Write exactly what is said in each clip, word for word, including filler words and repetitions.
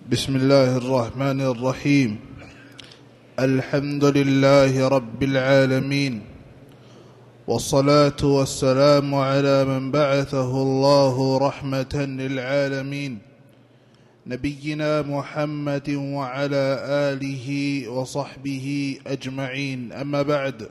بسم الله الرحمن الرحيم. الحمد لله رب العالمين، والصلاة والسلام على من بعثه الله رحمة للعالمين، نبينا محمد وعلى آله وصحبه أجمعين. أما بعد،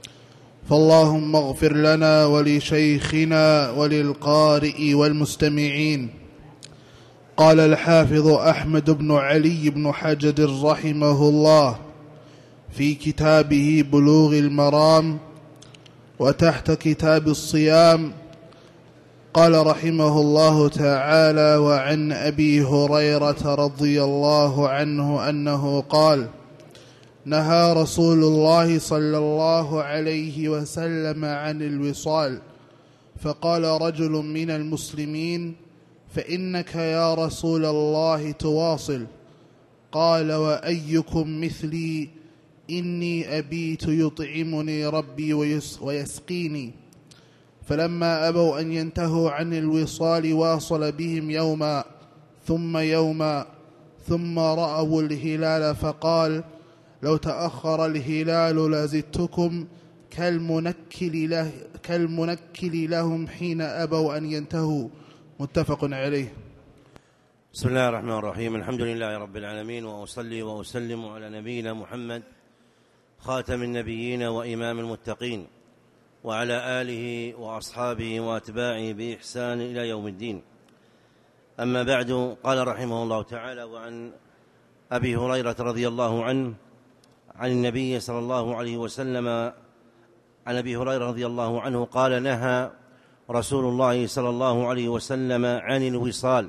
فاللهم اغفر لنا ولشيخنا وللقارئ والمستمعين. قال الحافظ أحمد بن علي بن حجر رحمه الله في كتابه بلوغ المرام وتحت كتاب الصيام، قال رحمه الله تعالى: وعن أبي هريرة رضي الله عنه أنه قال: نهى رسول الله صلى الله عليه وسلم عن الوصال، فقال رجل من المسلمين: فإنك يا رسول الله تواصل. قال: وأيكم مثلي؟ إني أبيت يطعمني ربي ويسقيني. فلما أبوا أن ينتهوا عن الوصال واصل بهم يوما ثم يوما، ثم رأوا الهلال فقال: لو تأخر الهلال لزدتكم كالمنكل, له كالمنكل لهم حين أبوا أن ينتهوا. متفق عليه. بسم الله الرحمن الرحيم. الحمد لله رب العالمين، وأصلي وأسلم على نبينا محمد خاتم النبيين وإمام المتقين، وعلى آله وأصحابه وأتباعه بإحسان إلى يوم الدين. أما بعد، قال رحمه الله تعالى: وعن أبي هريرة رضي الله عنه عن النبي صلى الله عليه وسلم عن أبي هريرة رضي الله عنه قال: نهى رسول الله صلى الله عليه وسلم عن الوصال.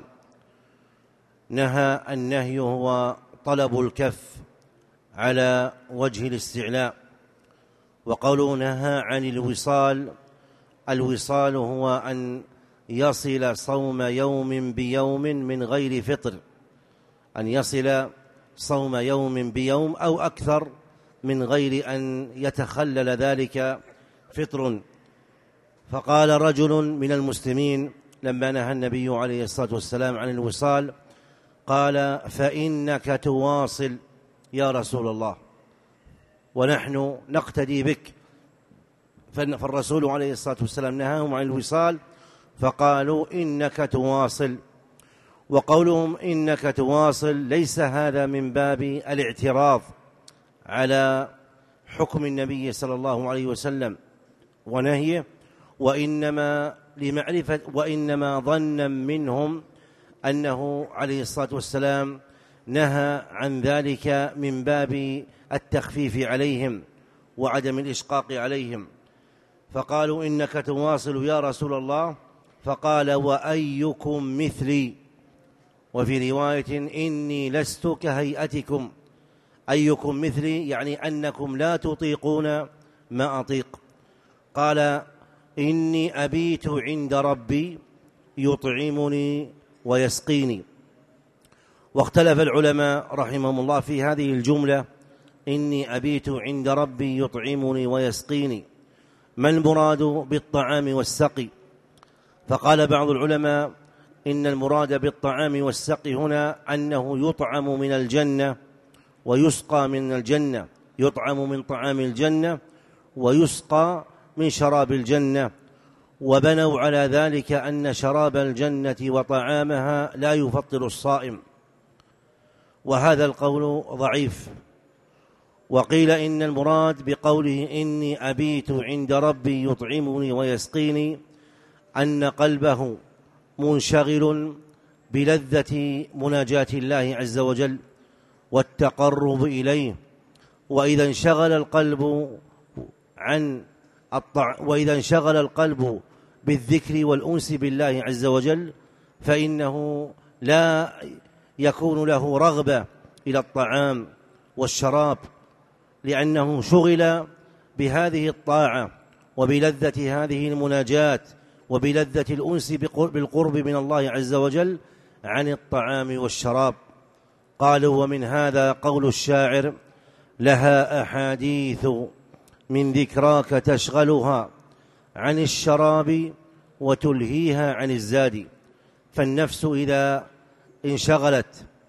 نهى، النهي هو طلب الكف على وجه الاستعلاء. وقوله نهى عن الوصال، الوصال هو أن يصل صوم يوم بيوم من غير فطر، أن يصل صوم يوم بيوم أو أكثر من غير أن يتخلل ذلك فطر. فقال رجل من المسلمين لما نهى النبي عليه الصلاة والسلام عن الوصال، قال: فإنك تواصل يا رسول الله، ونحن نقتدي بك. فالرسول عليه الصلاة والسلام نهاهم عن الوصال فقالوا: إنك تواصل. وقولهم إنك تواصل ليس هذا من باب الاعتراض على حكم النبي صلى الله عليه وسلم ونهيه، وإنما لمعرفة وإنما ظنا منهم أنه عليه الصلاة والسلام نهى عن ذلك من باب التخفيف عليهم وعدم الإشقاق عليهم. فقالوا: إنك تواصل يا رسول الله. فقال: وأيكم مثلي؟ وفي رواية: إني لست كهيئتكم. أيكم مثلي يعني أنكم لا تطيقون ما أطيق. قال: إني أبيت عند ربي يطعمني ويسقيني. واختلف العلماء رحمهم الله في هذه الجملة: إني أبيت عند ربي يطعمني ويسقيني، ما المراد بالطعام والسقي؟ فقال بعض العلماء: إن المراد بالطعام والسقي هنا أنه يطعم من الجنة ويسقى من الجنة، يطعم من طعام الجنة ويسقى من شراب الجنة. وبنوا على ذلك أن شراب الجنة وطعامها لا يفطر الصائم، وهذا القول ضعيف. وقيل إن المراد بقوله إني أبيت عند ربي يطعمني ويسقيني أن قلبه منشغل بلذة مناجاة الله عز وجل والتقرب إليه. وإذا انشغل القلب عن الطع... وإذا انشغل القلب بالذكر والأنس بالله عز وجل فإنه لا يكون له رغبة إلى الطعام والشراب، لأنه شغل بهذه الطاعة وبلذة هذه المناجاة وبلذة الأنس بالقرب من الله عز وجل عن الطعام والشراب. قالوا: ومن هذا قول الشاعر: لها أحاديث من ذكراك تشغلها عن الشراب وتلهيها عن الزاد. فالنفس إذا انشغلت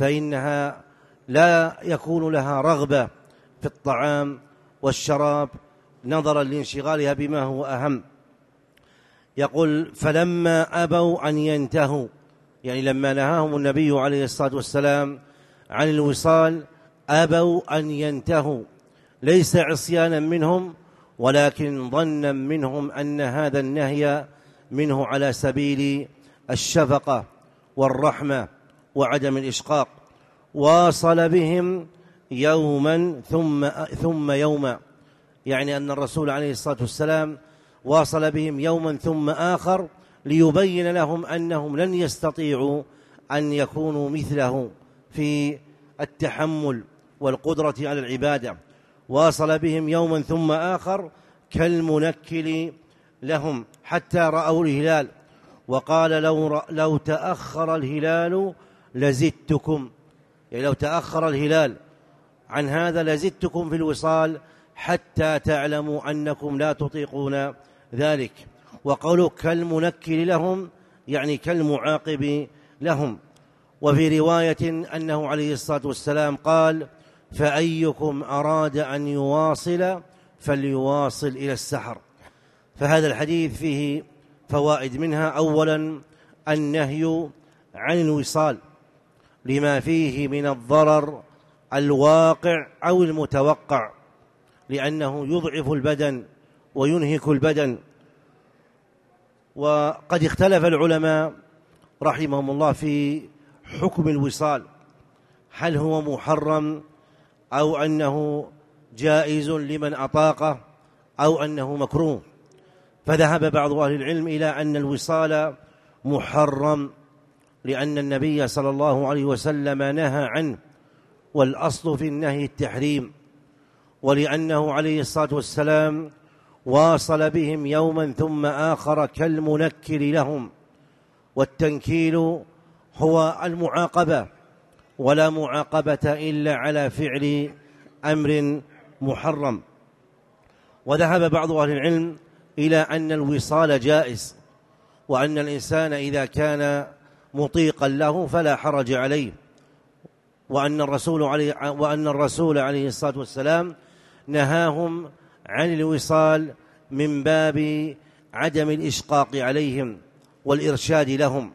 فإنها لا يكون لها رغبة في الطعام والشراب نظرا لانشغالها بما هو أهم. يقول فلما أبوا أن ينتهوا، يعني لما نهاهم النبي عليه الصلاة والسلام عن الوصال أبوا أن ينتهوا، ليس عصيانا منهم ولكن ظنا منهم أن هذا النهي منه على سبيل الشفقة والرحمة وعدم الإشقاق. واصل بهم يوما ثم ثم يوما، يعني أن الرسول عليه الصلاة والسلام واصل بهم يوما ثم آخر ليبين لهم أنهم لن يستطيعوا أن يكونوا مثله في التحمل والقدرة على العبادة. واصل بهم يوما ثم آخر كالمنكل لهم حتى رأوا الهلال، وقال لو, لو تأخر الهلال لزدتكم، يعني لو تأخر الهلال عن هذا لزدتكم في الوصال حتى تعلموا أنكم لا تطيقون ذلك. وقولوا كالمنكل لهم يعني كالمعاقب لهم. وفي رواية أنه عليه الصلاة والسلام قال فأيكم أراد أن يواصل فليواصل إلى السحر. فهذا الحديث فيه فوائد، منها أولا النهي عن الوصال لما فيه من الضرر الواقع أو المتوقع، لأنه يضعف البدن وينهك البدن. وقد اختلف العلماء رحمهم الله في حكم الوصال، هل هو محرم أو أنه جائز لمن أطاقه أو أنه مكروه. فذهب بعض أهل العلم إلى أن الوصال محرم، لأن النبي صلى الله عليه وسلم نهى عنه، والأصل في النهي التحريم، ولأنه عليه الصلاة والسلام واصل بهم يوما ثم آخر كالمنكل لهم، والتنكيل هو المعاقبة، ولا معاقبة إلا على فعل أمر محرم. وذهب بعض أهل العلم إلى أن الوصال جائز، وأن الإنسان إذا كان مطيقا له فلا حرج عليه، وأن الرسول عليه, وأن الرسول عليه الصلاة والسلام نهاهم عن الوصال من باب عدم الإشقاق عليهم والإرشاد لهم.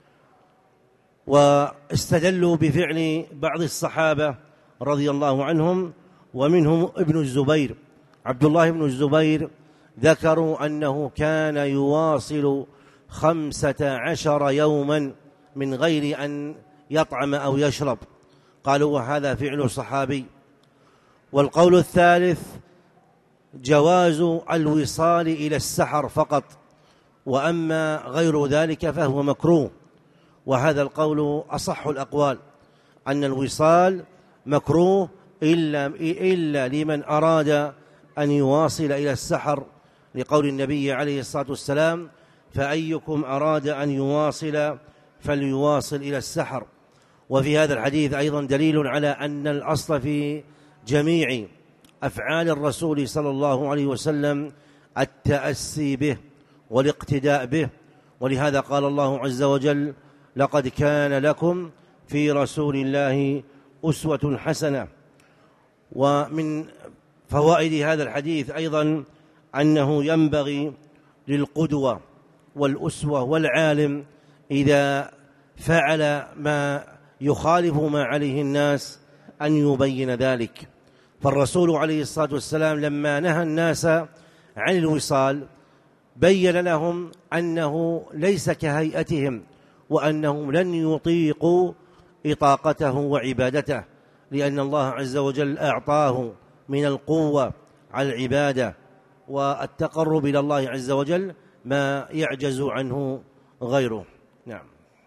واستدلوا بفعل بعض الصحابة رضي الله عنهم، ومنهم ابن الزبير عبد الله بن الزبير، ذكروا أنه كان يواصل خمسة عشر يوما من غير أن يطعم أو يشرب، قالوا وهذا فعل صحابي. والقول الثالث جواز الوصال إلى السحر فقط، وأما غير ذلك فهو مكروه. وهذا القول أصح الأقوال، أن الوصال مكروه إلا, إلا لمن أراد أن يواصل إلى السحر، لقول النبي عليه الصلاة والسلام فأيكم أراد أن يواصل فليواصل إلى السحر. وفي هذا الحديث أيضا دليل على أن الأصل في جميع أفعال الرسول صلى الله عليه وسلم التأسي به والاقتداء به، ولهذا قال الله عز وجل لقد كان لكم في رسول الله أسوة حسنة. ومن فوائد هذا الحديث أيضا أنه ينبغي للقدوة والأسوة والعالم إذا فعل ما يخالف ما عليه الناس أن يبين ذلك. فالرسول عليه الصلاة والسلام لما نهى الناس عن الوصال بين لهم أنه ليس كهيئتهم، وأنهم لن يطيقوا إطاقته وعبادته، لأن الله عز وجل أعطاه من القوة على العبادة والتقرب إلى الله عز وجل ما يعجز عنه غيره. نعم.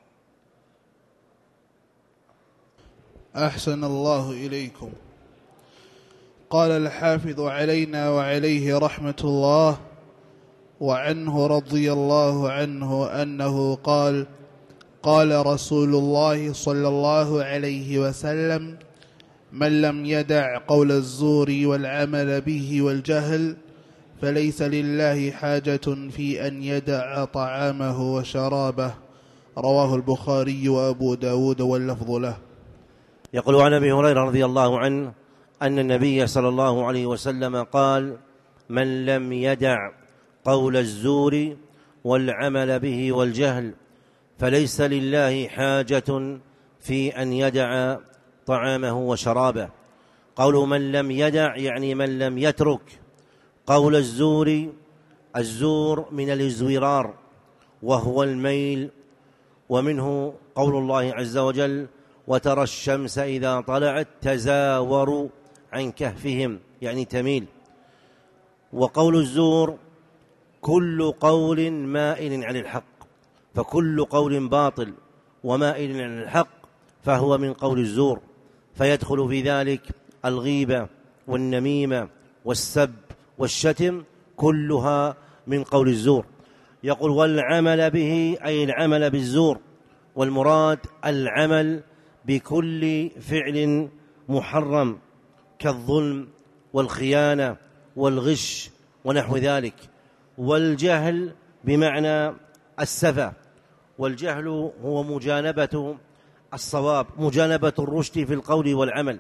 أحسن الله إليكم. قال الحافظ علينا وعليه رحمة الله: وعنه رضي الله عنه أنه قال: قال رسول الله صلى الله عليه وسلم: من لم يدع قول الزور والعمل به والجهل فليس لله حاجة في أن يدع طعامه وشرابه. رواه البخاري وأبو داود واللفظ له. يقول عن أبي هريرة رضي الله عنه أن النبي صلى الله عليه وسلم قال: من لم يدع قول الزور والعمل به والجهل فليس لله حاجة في أن يدع طعامه وشرابه. قول من لم يدع يعني من لم يترك قول الزور. الزور من الازورار وهو الميل، ومنه قول الله عز وجل: وترى الشمس إذا طلعت تزاور عن كهفهم، يعني تميل. وقول الزور كل قول مائل عن الحق، فكل قول باطل ومائل عن الحق فهو من قول الزور، فيدخل في ذلك الغيبة والنميمة والسب والشتم، كلها من قول الزور. يقول: والعمل به أي العمل بالزور، والمراد العمل بكل فعل محرم كالظلم والخيانة والغش ونحو ذلك. والجهل بمعنى السفة، والجهل هو مجانبة الصواب، مجانبة الرشد في القول والعمل.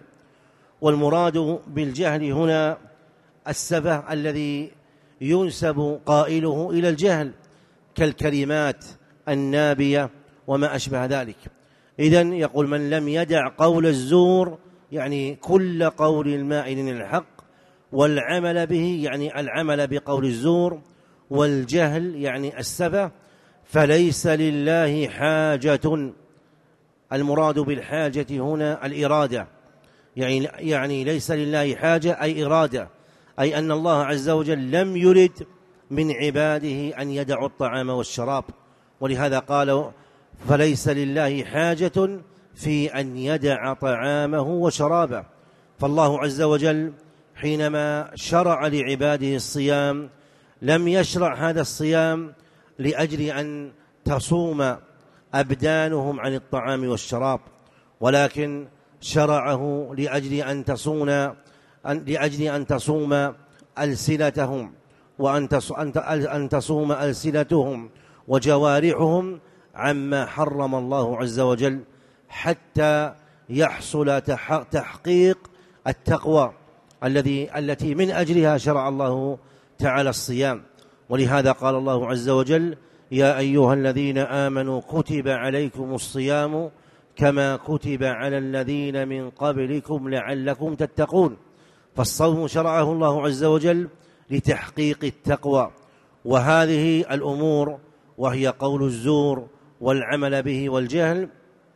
والمراد بالجهل هنا السفة الذي ينسب قائله إلى الجهل كالكلمات النابية وما أشبه ذلك. إذن يقول: من لم يدع قول الزور يعني كل قول مائل عن الحق، والعمل به يعني العمل بقول الزور، والجهل يعني السفة، فليس لله حاجة. المراد بالحاجة هنا الإرادة، يعني يعني ليس لله حاجة أي إرادة، أي أن الله عز وجل لم يرد من عباده أن يدعوا الطعام والشراب، ولهذا قال: فليس لله حاجة في أن يدع طعامه وشرابه. فالله عز وجل حينما شرع لعباده الصيام لم يشرع هذا الصيام لأجل أن تصوم أبدانهم عن الطعام والشراب، ولكن شرعه لأجل أن تصون لأجل أن تصوم ألسنتهم، وأن أن تصوم ألسنتهم وجوارحهم عما حرم الله عز وجل، حتى يحصل تحقيق التقوى الذي التي من أجلها شرع الله تعالى الصيام. ولهذا قال الله عز وجل: يا أيها الذين آمنوا كتب عليكم الصيام كما كتب على الذين من قبلكم لعلكم تتقون. فالصوم شرعه الله عز وجل لتحقيق التقوى، وهذه الأمور وهي قول الزور والعمل به والجهل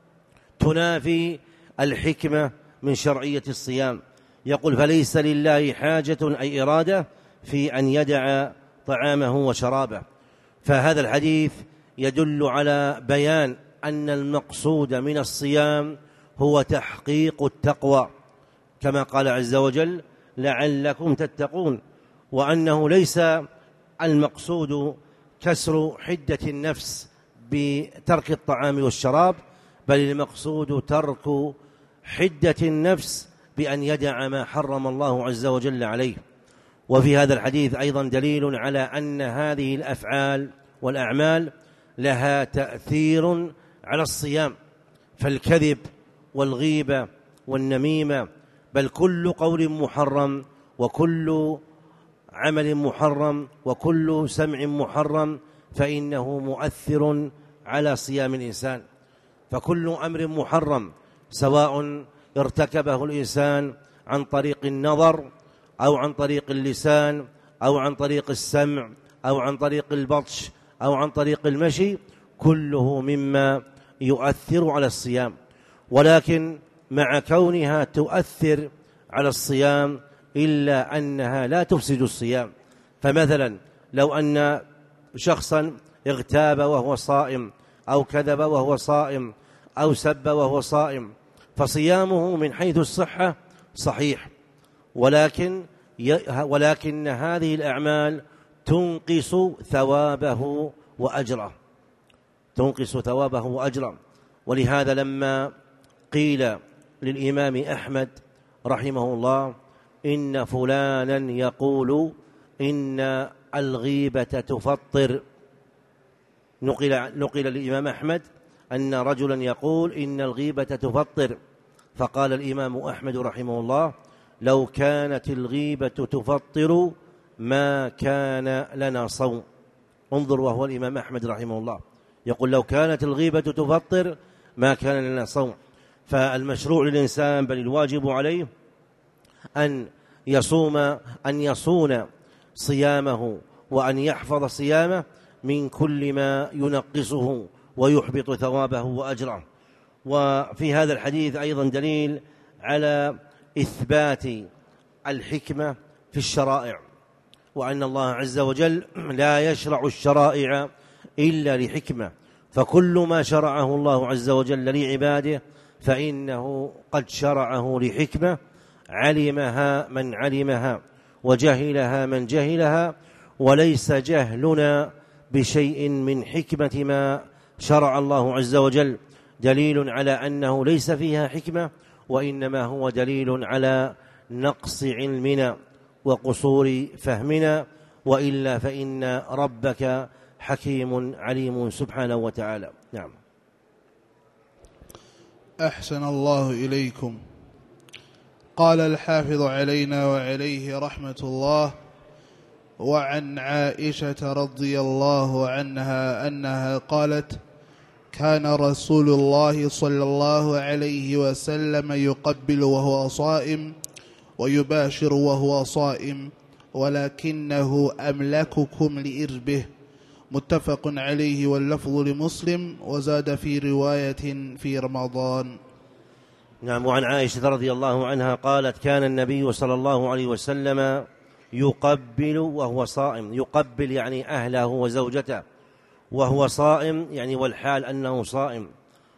تنافي الحكمة من شرعية الصيام. يقول: فليس لله حاجة أي إرادة في أن يدع طعامه وشرابه. فهذا الحديث يدل على بيان أن المقصود من الصيام هو تحقيق التقوى، كما قال عز وجل: لعلكم تتقون، وأنه ليس المقصود كسر حدة النفس بترك الطعام والشراب، بل المقصود ترك حدة النفس بأن يدع ما حرم الله عز وجل عليه. وفي هذا الحديث أيضا دليل على أن هذه الأفعال والأعمال لها تأثير على الصيام، فالكذب والغيبة والنميمة بل كل قول محرم وكل عمل محرم وكل سمع محرم فإنه مؤثر على صيام الإنسان. فكل أمر محرم سواء ارتكبه الإنسان عن طريق النظر أو عن طريق اللسان أو عن طريق السمع أو عن طريق البطش أو عن طريق المشي، كله مما يؤثر على الصيام. ولكن مع كونها تؤثر على الصيام إلا أنها لا تفسد الصيام. فمثلا لو أن شخصا اغتاب وهو صائم أو كذب وهو صائم أو سب وهو صائم، فصيامه من حيث الصحة صحيح، ولكن ولكن هذه الأعمال تنقص ثوابه وأجره تنقص ثوابه وأجره. ولهذا لما قيل للإمام أحمد رحمه الله: إن فلانا يقول إن الغيبة تفطر، نقل, نقل للإمام أحمد أن رجلا يقول إن الغيبة تفطر، فقال الإمام أحمد رحمه الله: لو كانت الغيبة تفطر ما كان لنا صوم. انظر، وهو الإمام أحمد رحمه الله يقول: لو كانت الغيبة تفطر ما كان لنا صوم. فالمشروع للإنسان بل الواجب عليه أن يصوم أن يصون صيامه وأن يحفظ صيامه من كل ما ينقصه ويحبط ثوابه وأجره. وفي هذا الحديث أيضا دليل على إثبات الحكمة في الشرائع، وأن الله عز وجل لا يشرع الشرائع إلا لحكمة، فكل ما شرعه الله عز وجل لعباده فإنه قد شرعه لحكمة علمها من علمها وجهلها من جهلها، وليس جهلنا بشيء من حكمة ما شرع الله عز وجل دليل على أنه ليس فيها حكمة، وإنما هو دليل على نقص علمنا وقصور فهمنا، وإلا فإن ربك حكيم عليم سبحانه وتعالى. نعم. أحسن الله إليكم. قال الحافظ علينا وعليه رحمة الله: وعن عائشة رضي الله عنها أنها قالت: كان رسول الله صلى الله عليه وسلم يقبل وهو صائم ويباشر وهو صائم، ولكنه أملككم لإربه. متفق عليه، واللفظ لمسلم، وزاد في رواية في رمضان. نعم. وعن عائشة رضي الله عنها قالت: كان النبي صلى الله عليه وسلم يقبل وهو صائم. يقبل يعني أهله وزوجته، وهو صائم يعني والحال أنه صائم.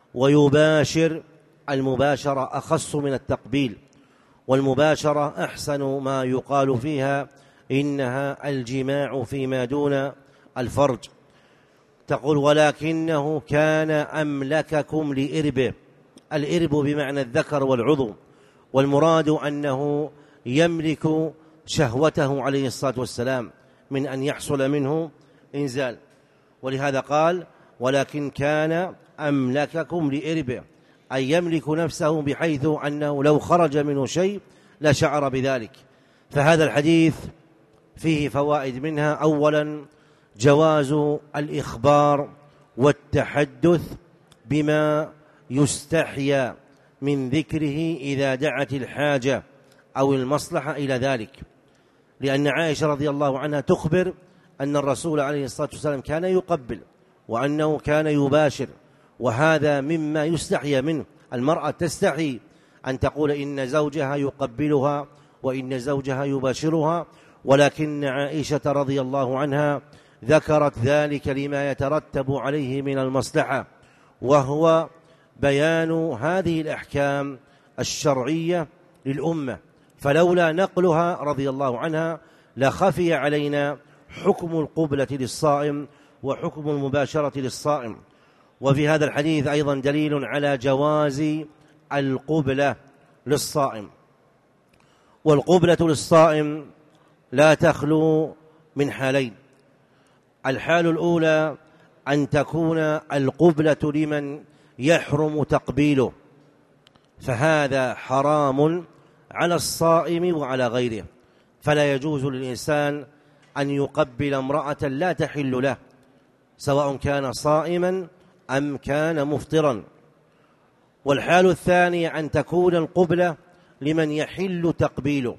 ويباشر، المباشرة أخص من التقبيل، والمباشرة أحسن ما يقال فيها إنها الجماع فيما دون الفرج. تقول: ولكنه كان أملككم لإربه. الإرب بمعنى الذكر والعضو، والمراد أنه يملك شهوته عليه الصلاة والسلام من أن يحصل منه إنزال. ولهذا قال: ولكن كان أملككم لإربه، أي يملك نفسه بحيث أنه لو خرج منه شيء لشعر بذلك. فهذا الحديث فيه فوائد، منها أولا جواز الإخبار والتحدث بما يستحيا من ذكره إذا دعت الحاجة أو المصلحة إلى ذلك، لأن عائشة رضي الله عنها تخبر أن الرسول عليه الصلاة والسلام كان يقبل وأنه كان يباشر، وهذا مما يستحيا منه. المرأة تستحي أن تقول إن زوجها يقبلها وإن زوجها يباشرها، ولكن عائشة رضي الله عنها ذكرت ذلك لما يترتب عليه من المصلحة، وهو بيان هذه الأحكام الشرعية للأمة. فلولا نقلها رضي الله عنها لخفي علينا حكم القبلة للصائم وحكم المباشرة للصائم. وفي هذا الحديث أيضا دليل على جواز القبلة للصائم. والقبلة للصائم لا تخلو من حالين: الحال الأولى أن تكون القبلة لمن يحرم تقبيله، فهذا حرام على الصائم وعلى غيره، فلا يجوز للإنسان أن يقبل امرأة لا تحل له، سواء كان صائما أم كان مفطرا. والحال الثانية أن تكون القبلة لمن يحل تقبيله،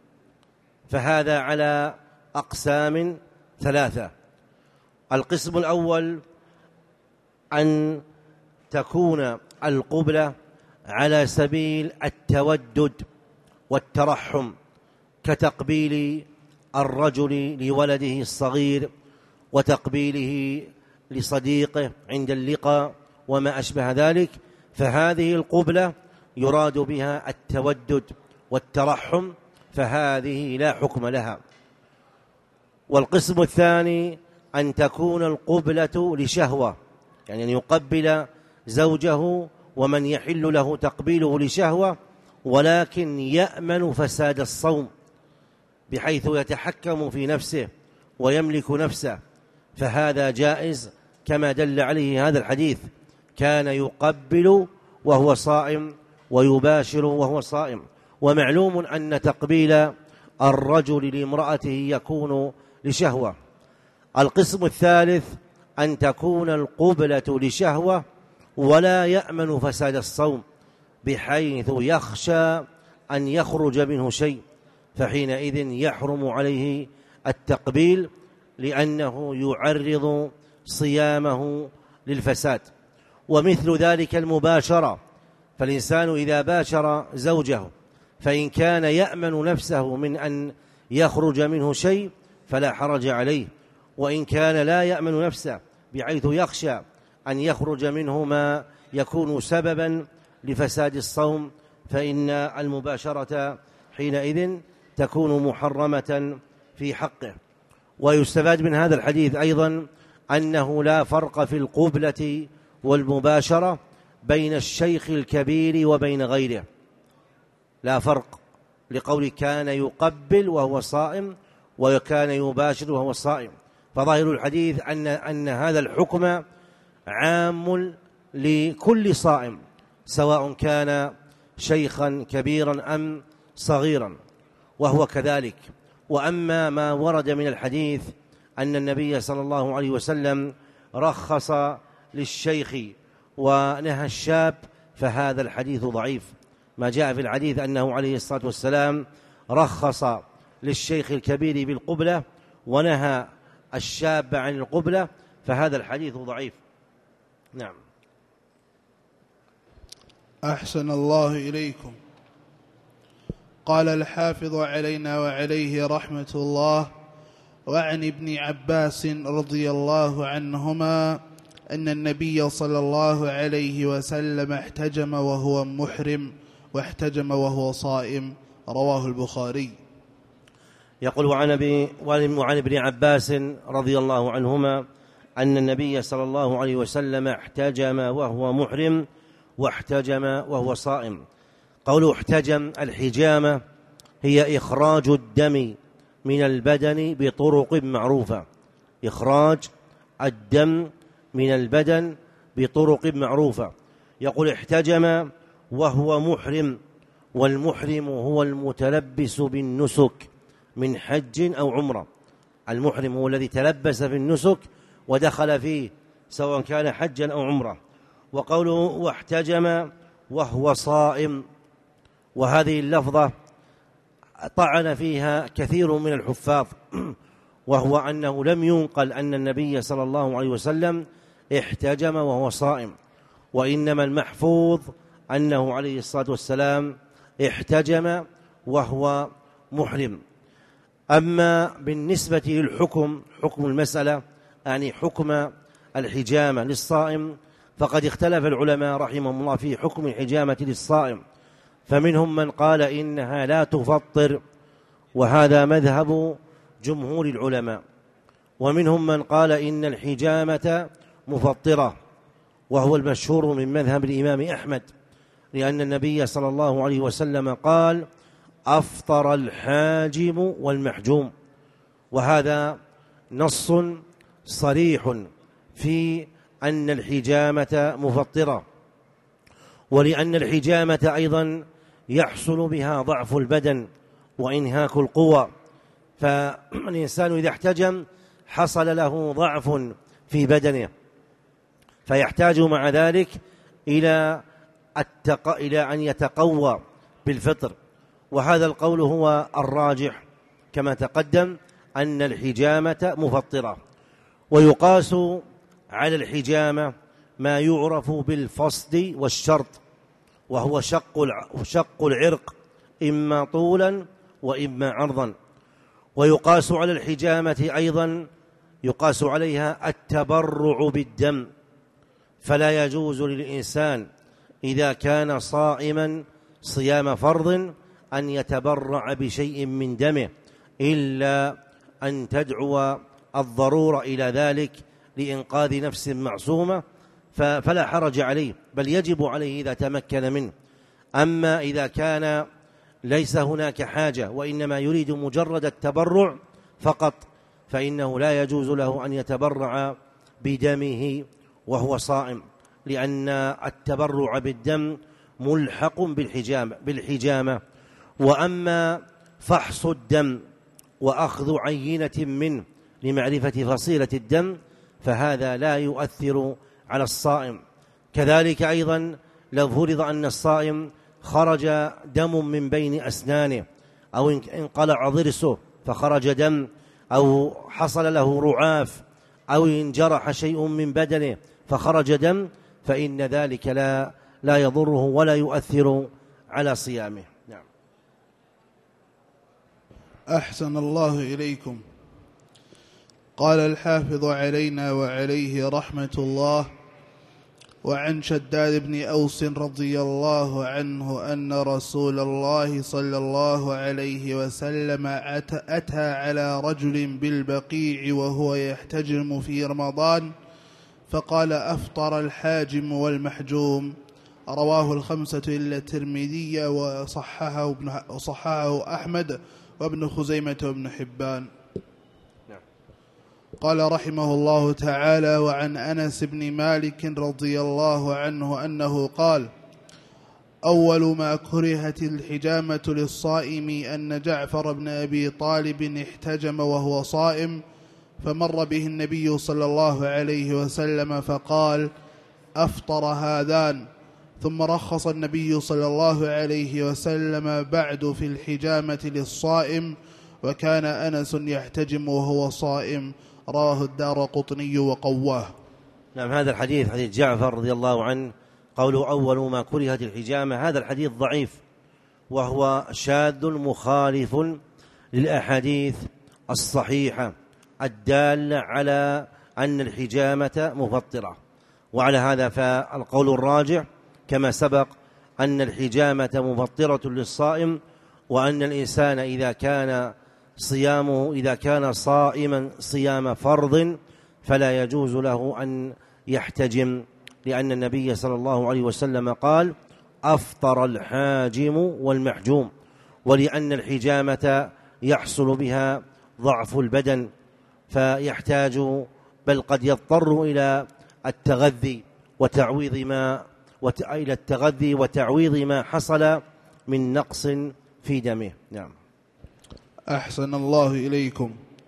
فهذا على أقسام ثلاثة. القسم الأول أن تكون القبلة على سبيل التودد والترحم، كتقبيل الرجل لولده الصغير وتقبيله لصديقه عند اللقاء وما أشبه ذلك، فهذه القبلة يراد بها التودد والترحم، فهذه لا حكم لها. والقسم الثاني أن تكون القبلة لشهوة، يعني أن يقبل زوجه ومن يحل له تقبيله لشهوة، ولكن يأمن فساد الصوم بحيث يتحكم في نفسه ويملك نفسه، فهذا جائز كما دل عليه هذا الحديث: كان يقبل وهو صائم ويباشر وهو صائم. ومعلوم أن تقبيل الرجل لامرأته يكون لشهوة. القسم الثالث أن تكون القبلة لشهوة ولا يأمن فساد الصوم، بحيث يخشى أن يخرج منه شيء، فحينئذ يحرم عليه التقبيل لأنه يعرض صيامه للفساد. ومثل ذلك المباشرة، فالإنسان إذا باشر زوجه فإن كان يأمن نفسه من أن يخرج منه شيء فلا حرج عليه، وإن كان لا يأمن نفسه بحيث يخشى أن يخرج منه ما يكون سببا لفساد الصوم فإن المباشرة حينئذ تكون محرمة في حقه. ويستفاد من هذا الحديث أيضا أنه لا فرق في القبلة والمباشرة بين الشيخ الكبير وبين غيره، لا فرق، لقول كان يقبل وهو صائم وكان يباشر وهو صائم. فظاهر الحديث أن, أن هذا الحكم عام لكل صائم سواء كان شيخا كبيرا أم صغيرا، وهو كذلك. وأما ما ورد من الحديث أن النبي صلى الله عليه وسلم رخص للشيخ ونهى الشاب فهذا الحديث ضعيف. ما جاء في الحديث أنه عليه الصلاة والسلام رخص للشيخ الكبير بالقبلة ونهى الشاب عن القبلة فهذا الحديث ضعيف. نعم. أحسن الله إليكم. قال الحافظ علينا وعليه رحمة الله: وعن ابن عباس رضي الله عنهما أن النبي صلى الله عليه وسلم احتجم وهو محرم واحتجم وهو صائم، رواه البخاري. يقول وعن ابن عباس رضي الله عنهما أن النبي صلى الله عليه وسلم احتجم وهو محرم واحتجم وهو صائم. قوله احتجم، الحجامة هي إخراج الدم من البدن بطرق معروفة، إخراج الدم من البدن بطرق معروفة. يقول احتجم وهو محرم، والمحرم هو المتلبس بالنسك من حج أو عمرة. المحرم هو الذي تلبس في النسك ودخل فيه سواء كان حجا أو عمرة. وقوله واحتجم وهو صائم، وهذه اللفظة طعن فيها كثير من الحفاظ، وهو أنه لم ينقل أن النبي صلى الله عليه وسلم احتجم وهو صائم، وإنما المحفوظ أنه عليه الصلاة والسلام احتجم وهو محرم. أما بالنسبة للحكم، حكم المسألة يعني حكم الحجامة للصائم، فقد اختلف العلماء رحمهم الله في حكم الحجامة للصائم، فمنهم من قال إنها لا تفطر وهذا مذهب جمهور العلماء، ومنهم من قال إن الحجامة مفطرة وهو المشهور من مذهب الإمام أحمد، لأن النبي صلى الله عليه وسلم قال أفطر الحاجم والمحجوم، وهذا نص صريح في أن الحجامة مفطرة، ولأن الحجامة أيضا يحصل بها ضعف البدن وإنهاك القوى، فالإنسان إذا احتجم حصل له ضعف في بدنه فيحتاج مع ذلك إلى, التق... إلى أن يتقوى بالفطر. وهذا القول هو الراجح كما تقدم أن الحجامة مفطرة. ويقاس على الحجامة ما يعرف بالفصد والشرط، وهو شق شق العرق إما طولا وإما عرضا. ويقاس على الحجامة أيضا يقاس عليها التبرع بالدم، فلا يجوز للإنسان إذا كان صائما صيام فرض أن يتبرع بشيء من دمه إلا أن تدعو الضرورة إلى ذلك لإنقاذ نفس معصومة، فلا حرج عليه، بل يجب عليه إذا تمكن منه. أما إذا كان ليس هناك حاجة وإنما يريد مجرد التبرع فقط فإنه لا يجوز له أن يتبرع بدمه وهو صائم، لأن التبرع بالدم ملحق بالحجامة, بالحجامة. وأما فحص الدم وأخذ عينة منه لمعرفة فصيلة الدم فهذا لا يؤثر على الصائم. كذلك أيضا لو فرض أن الصائم خرج دم من بين أسنانه أو انقلع ضرسه فخرج دم أو حصل له رعاف أو انجرح شيء من بدنه فخرج دم فإن ذلك لا, لا يضره ولا يؤثر على صيامه. نعم. أحسن الله إليكم. قال الحافظ علينا وعليه رحمة الله: وعن شداد بن أوس رضي الله عنه أن رسول الله صلى الله عليه وسلم أتى على رجل بالبقيع وهو يحتجم في رمضان فقال: أفطر الحاجم والمحجوم. رواه الخمسة إلا الترمذي وصححه ابن وصححه أحمد وابن خزيمة وابن حبان. قال رحمه الله تعالى: وعن أنس بن مالك رضي الله عنه أنه قال: أول ما كرهت الحجامة للصائم أن جعفر بن أبي طالب احتجم وهو صائم فمر به النبي صلى الله عليه وسلم فقال: أفطر هذان. ثم رخص النبي صلى الله عليه وسلم بعد في الحجامة للصائم، وكان أنس يحتجم وهو صائم. رواه الدارقطني وقواه. نعم. هذا الحديث حديث جعفر رضي الله عنه قوله أول ما كرهت الحجامة، هذا الحديث ضعيف وهو شاذ مخالف للأحاديث الصحيحة الدالة على أن الحجامة مفطرة. وعلى هذا فالقول الراجح كما سبق أن الحجامة مفطرة للصائم، وأن الإنسان إذا كان صيامه إذا كان صائما صيام فرض فلا يجوز له أن يحتجم، لأن النبي صلى الله عليه وسلم قال: أفطر الحاجم والمحجوم. ولأن الحجامة يحصل بها ضعف البدن فيحتاج بل قد يضطر إلى التغذي وتعويض ما وت... إلى التغذي وتعويض ما حصل من نقص في دمه. نعم. أحسن الله إليكم.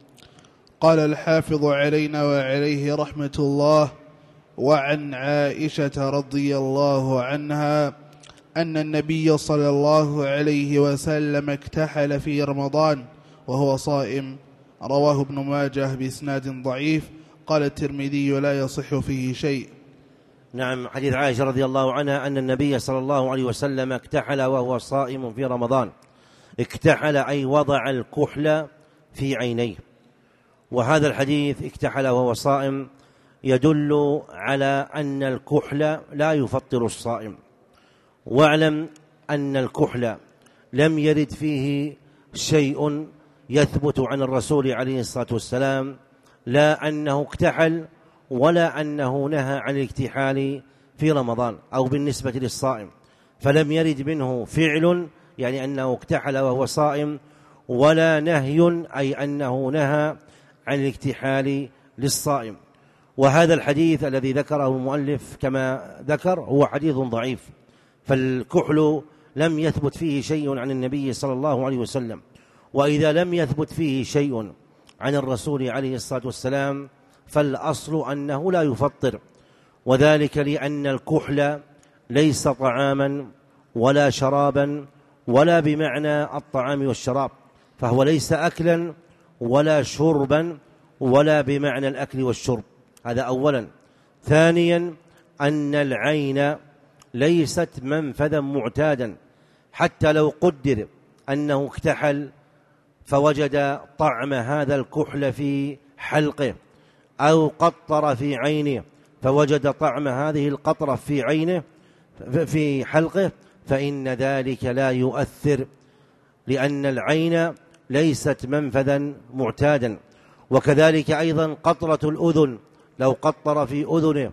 قال الحافظ علينا وعليه رحمة الله: وعن عائشة رضي الله عنها أن النبي صلى الله عليه وسلم اكتحل في رمضان وهو صائم. رواه ابن ماجه بإسناد ضعيف. قال الترمذي: لا يصح فيه شيء. نعم. حديث عائشة رضي الله عنها أن النبي صلى الله عليه وسلم اكتحل وهو صائم في رمضان. اكتحل أي وضع الكحل في عينيه. وهذا الحديث اكتحل وهو صائم يدل على أن الكحل لا يفطر الصائم. واعلم أن الكحل لم يرد فيه شيء يثبت عن الرسول عليه الصلاة والسلام، لا أنه اكتحل ولا أنه نهى عن الاكتحال في رمضان أو بالنسبة للصائم، فلم يرد منه فعل يعني أنه اكتحل وهو صائم، ولا نهي أي أنه نهى عن الاكتحال للصائم. وهذا الحديث الذي ذكره المؤلف كما ذكر هو حديث ضعيف، فالكحل لم يثبت فيه شيء عن النبي صلى الله عليه وسلم. وإذا لم يثبت فيه شيء عن الرسول عليه الصلاة والسلام فالأصل أنه لا يفطر، وذلك لأن الكحل ليس طعاما ولا شرابا ولا بمعنى الطعام والشراب، فهو ليس أكلا ولا شربا ولا بمعنى الأكل والشرب. هذا أولا. ثانيا أن العين ليست منفذا معتادا، حتى لو قدر أنه اكتحل فوجد طعم هذا الكحل في حلقه أو قطر في عينه فوجد طعم هذه القطرة في عينه في حلقه، فإن ذلك لا يؤثر، لأن العين ليست منفذا معتادا. وكذلك أيضا قطرة الأذن، لو قطر في أذنه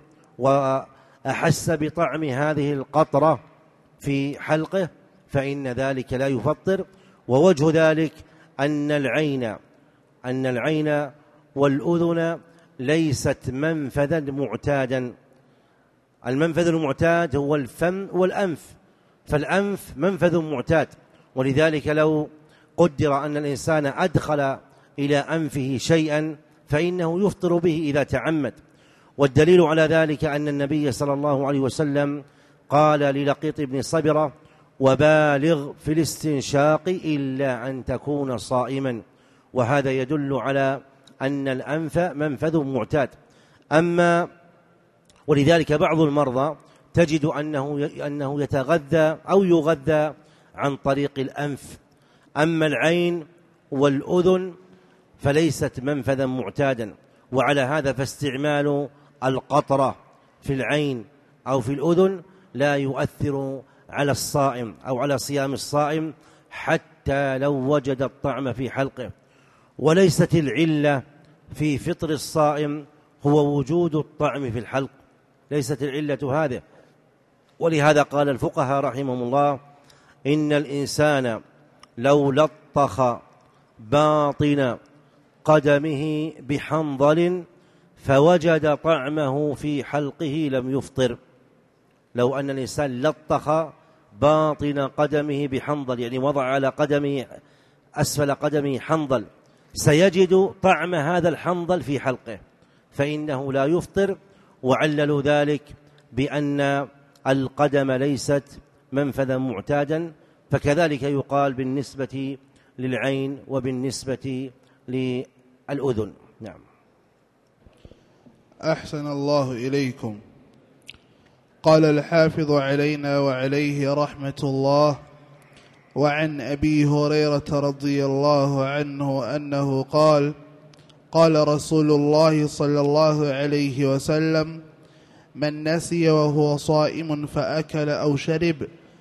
وأحس بطعم هذه القطرة في حلقه فإن ذلك لا يفطر. ووجه ذلك أن العين أن العين والأذن ليست منفذا معتادا. المنفذ المعتاد هو الفم والأنف، فالأنف منفذ معتاد، ولذلك لو قدر أن الإنسان أدخل إلى أنفه شيئا فإنه يفطر به إذا تعمد. والدليل على ذلك أن النبي صلى الله عليه وسلم قال للقيط بن صبرة: وبالغ في الاستنشاق إلا أن تكون صائما. وهذا يدل على أن الأنف منفذ معتاد. أما ولذلك بعض المرضى تجد أنه أنه يتغذى أو يغذى عن طريق الأنف. أما العين والأذن فليست منفذا معتادا، وعلى هذا فاستعمال القطرة في العين أو في الأذن لا يؤثر على الصائم أو على صيام الصائم حتى لو وجد الطعم في حلقه. وليست العلة في فطر الصائم هو وجود الطعم في الحلق، ليست العلة هذه. ولهذا قال الفقهاء رحمهم الله: إن الإنسان لو لطخ باطن قدمه بحنظل فوجد طعمه في حلقه لم يفطر. لو أن الإنسان لطخ باطن قدمه بحنظل، يعني وضع على قدمه أسفل قدمه حنظل، سيجد طعم هذا الحنظل في حلقه فإنه لا يفطر. وعللوا ذلك بأن القدم ليست منفذا معتادا، فكذلك يقال بالنسبة للعين وبالنسبة للأذن. نعم. أحسن الله إليكم. قال الحافظ علينا وعليه رحمة الله: وعن أبي هريرة رضي الله عنه أنه قال: قال رسول الله صلى الله عليه وسلم: من نسي وهو صائم فأكل أو شرب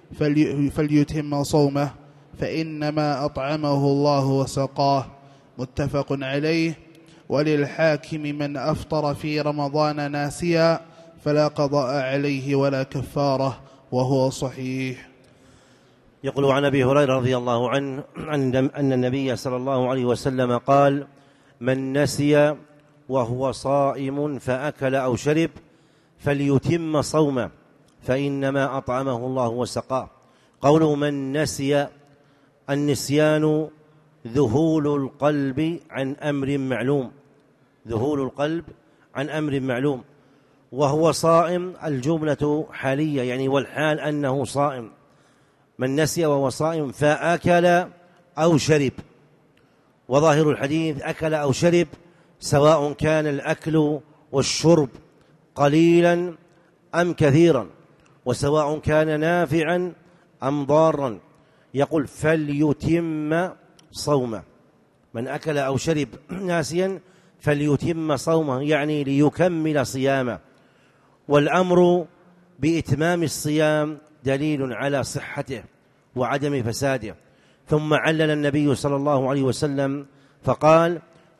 فليتم صومه فإنما أطعمه الله وسقاه. متفق عليه. وللحاكم: من أفطر في رمضان ناسيا فلا قضاء عليه ولا كفارة، وهو صحيح. يقول عن أبي هريرة رضي الله عنه أن النبي صلى الله عليه وسلم قال: من نسي وهو صائم فأكل أو شرب فليتم صومه فإنما أطعمه الله وسقاه. قوله من نسي، النسيان ذهول القلب عن أمر معلوم، ذهول القلب عن أمر معلوم. وهو صائم الجملة حالية، يعني والحال أنه صائم. من نسي وهو صائم فأكل أو شرب، وظاهر الحديث أكل أو شرب سواء كان الأكل والشرب قليلا أم كثيرا، وسواء كان نافعا أم ضارا. يقول فليتم صومه. من أكل أو شرب ناسيا فليتم صومه، يعني ليكمل صيامه. والأمر بإتمام الصيام دليل على صحته وعدم فساده. ثم علل النبي صلى الله عليه وسلم فقال: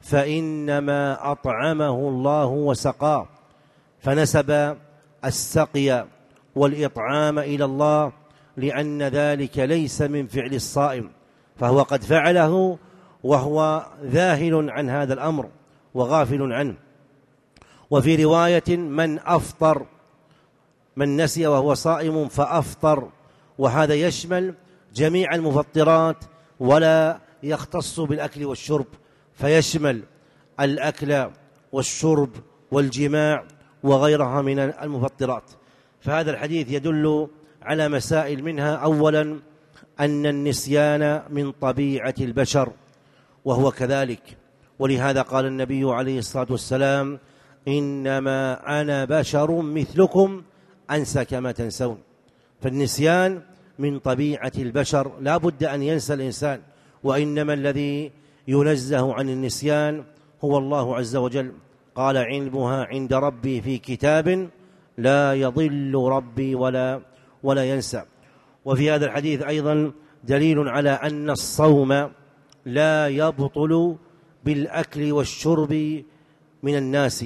فإنما أطعمه الله وسقاه، فنسب السقي والإطعام إلى الله، لأن ذلك ليس من فعل الصائم، فهو قد فعله وهو ذاهل عن هذا الأمر وغافل عنه. وفي رواية: من أفطر، من نسي وهو صائم فأفطر، وهذا يشمل جميع المفطرات ولا يختص بالأكل والشرب، فيشمل الأكل والشرب والجماع وغيرها من المفطرات. فهذا الحديث يدل على مسائل، منها أولا أن النسيان من طبيعة البشر وهو كذلك، ولهذا قال النبي عليه الصلاة والسلام: إنما أنا بشر مثلكم أنسى كما تنسون. فالنسيان من طبيعة البشر، لا بد أن ينسى الإنسان، وإنما الذي ينزه عن النسيان هو الله عز وجل. قال: علمها عند ربي في كتاب لا يضل ربي ولا ولا ينسى. وفي هذا الحديث أيضا دليل على أن الصوم لا يبطل بالأكل والشرب من الناس.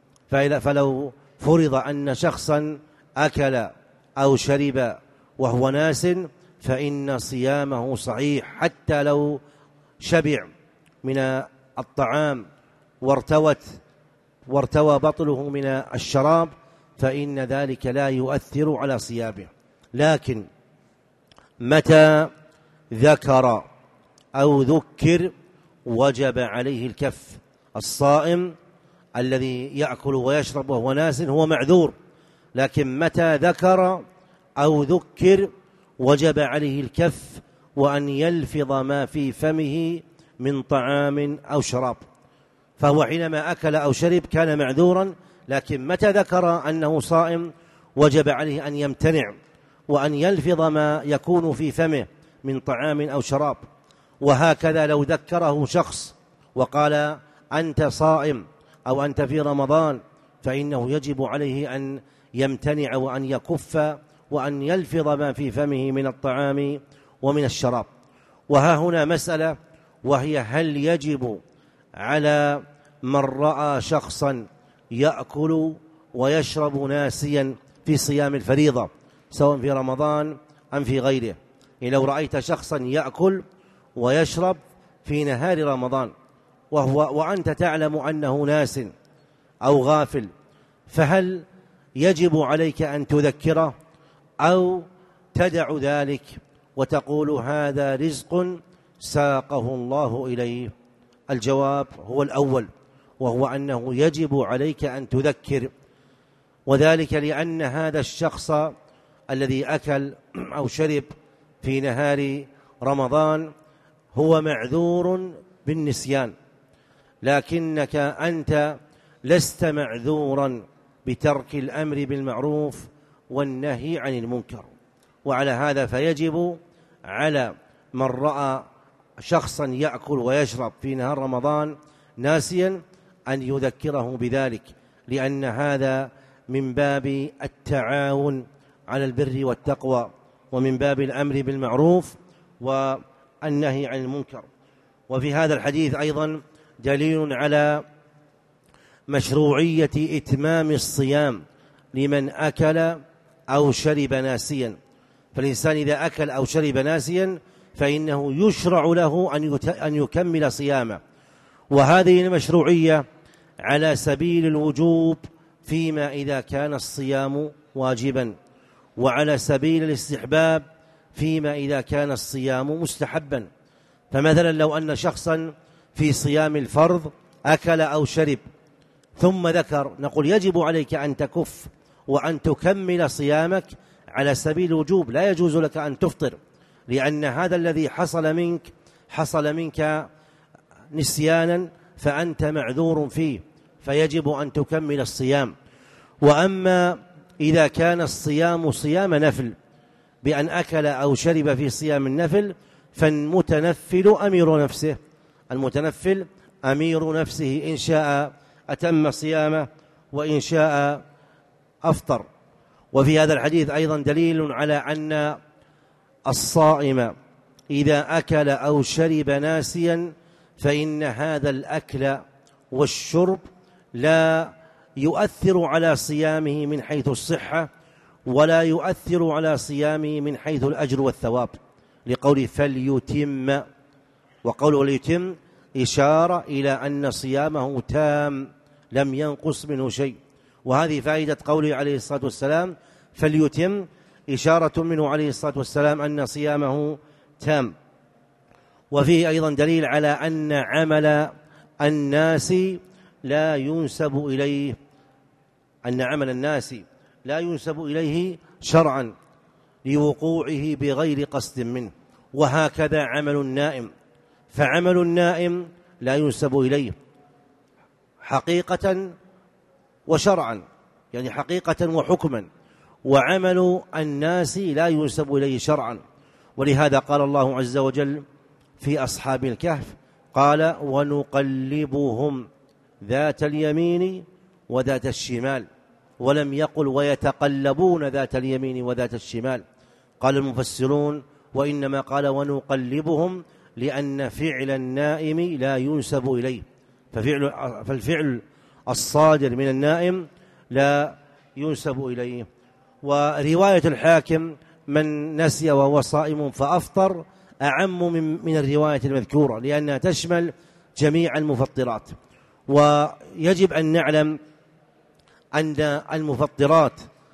فلو فرض أن شخصا أكل أو شرب وهو ناس فإن صيامه صحيح، حتى لو شبع من الطعام وارتوت وارتوى بطنه من الشراب، فإن ذلك لا يؤثر على صيامه. لكن متى ذكر أو ذكر وجب عليه الكف. الصائم الذي يأكل ويشرب وهو ناس هو معذور، لكن متى ذكر أو ذكر وجب عليه الكف وأن يلفظ ما في فمه من طعام أو شراب. فهو حينما أكل أو شرب كان معذورا، لكن متى ذكر أنه صائم وجب عليه أن يمتنع وأن يلفظ ما يكون في فمه من طعام أو شراب. وهكذا لو ذكره شخص وقال أنت صائم أو أنت في رمضان، فإنه يجب عليه أن يمتنع وأن يكف وأن يلفظ ما في فمه من الطعام ومن الشراب. وها هنا مسألة، وهي هل يجب على من رأى شخصا يأكل ويشرب ناسيا في صيام الفريضة سواء في رمضان أم في غيره؟ لو رأيت شخصا يأكل ويشرب في نهار رمضان وهو وأنت تعلم أنه ناس أو غافل، فهل يجب عليك أن تذكره أو تدع ذلك وتقول هذا رزق ساقه الله إليه؟ الجواب هو الأول، وهو أنه يجب عليك أن تذكر، وذلك لأن هذا الشخص الذي أكل أو شرب في نهار رمضان هو معذور بالنسيان، لكنك أنت لست معذورا بترك الأمر بالمعروف والنهي عن المنكر. وعلى هذا فيجب على من رأى شخصا يأكل ويشرب في نهار رمضان ناسيا أن يذكره بذلك، لأن هذا من باب التعاون على البر والتقوى ومن باب الأمر بالمعروف والنهي عن المنكر. وفي هذا الحديث أيضا دليل على مشروعية إتمام الصيام لمن أكل أو شرب ناسيا. فالإنسان إذا أكل أو شرب ناسيا فإنه يشرع له أن يكمل صيامه، وهذه المشروعية على سبيل الوجوب فيما إذا كان الصيام واجبا، وعلى سبيل الاستحباب فيما إذا كان الصيام مستحبا. فمثلا لو أن شخصا في صيام الفرض أكل أو شرب ثم ذكر، نقول يجب عليك أن تكف وأن تكمل صيامك على سبيل الوجوب، لا يجوز لك أن تفطر، لأن هذا الذي حصل منك حصل منك نسيانا فأنت معذور فيه، فيجب أن تكمل الصيام. وأما إذا كان الصيام صيام نفل بأن أكل أو شرب في صيام النفل فالمتنفل أمير نفسه، المتنفل أمير نفسه، إن شاء أتم صيامه وإن شاء أفطر. وفي هذا الحديث أيضا دليل على أن الصائم إذا أكل أو شرب ناسيا فإن هذا الأكل والشرب لا يؤثر على صيامه من حيث الصحة ولا يؤثر على صيامه من حيث الأجر والثواب، لقوله فليتم، وقوله ليتم إشارة إلى أن صيامه تام لم ينقص منه شيء. وهذه فائدة قوله عليه الصلاة والسلام فليتم، إشارة منه عليه الصلاة والسلام أن صيامه تام. وفيه أيضا دليل على أن عمل الناس لا ينسب إليه، أن عمل الناس لا ينسب إليه شرعا لوقوعه بغير قصد منه، وهكذا عمل النائم، فعمل النائم لا ينسب إليه حقيقة وشرعا، يعني حقيقة وحكما، وعمل الناس لا ينسب إليه شرعا. ولهذا قال الله عز وجل في أصحاب الكهف قال ونقلبهم ذات اليمين وذات الشمال، ولم يقل ويتقلبون ذات اليمين وذات الشمال. قال المفسرون وإنما قال ونقلبهم لأن فعل النائم لا ينسب إليه، ففعل فالفعل الصادر من النائم لا ينسب إليه. ورواية الحاكم من نسي وهو صائم فأفطر أعم من, من الرواية المذكورة، لأنها تشمل جميع المفطرات. ويجب أن نعلم أن المفطرات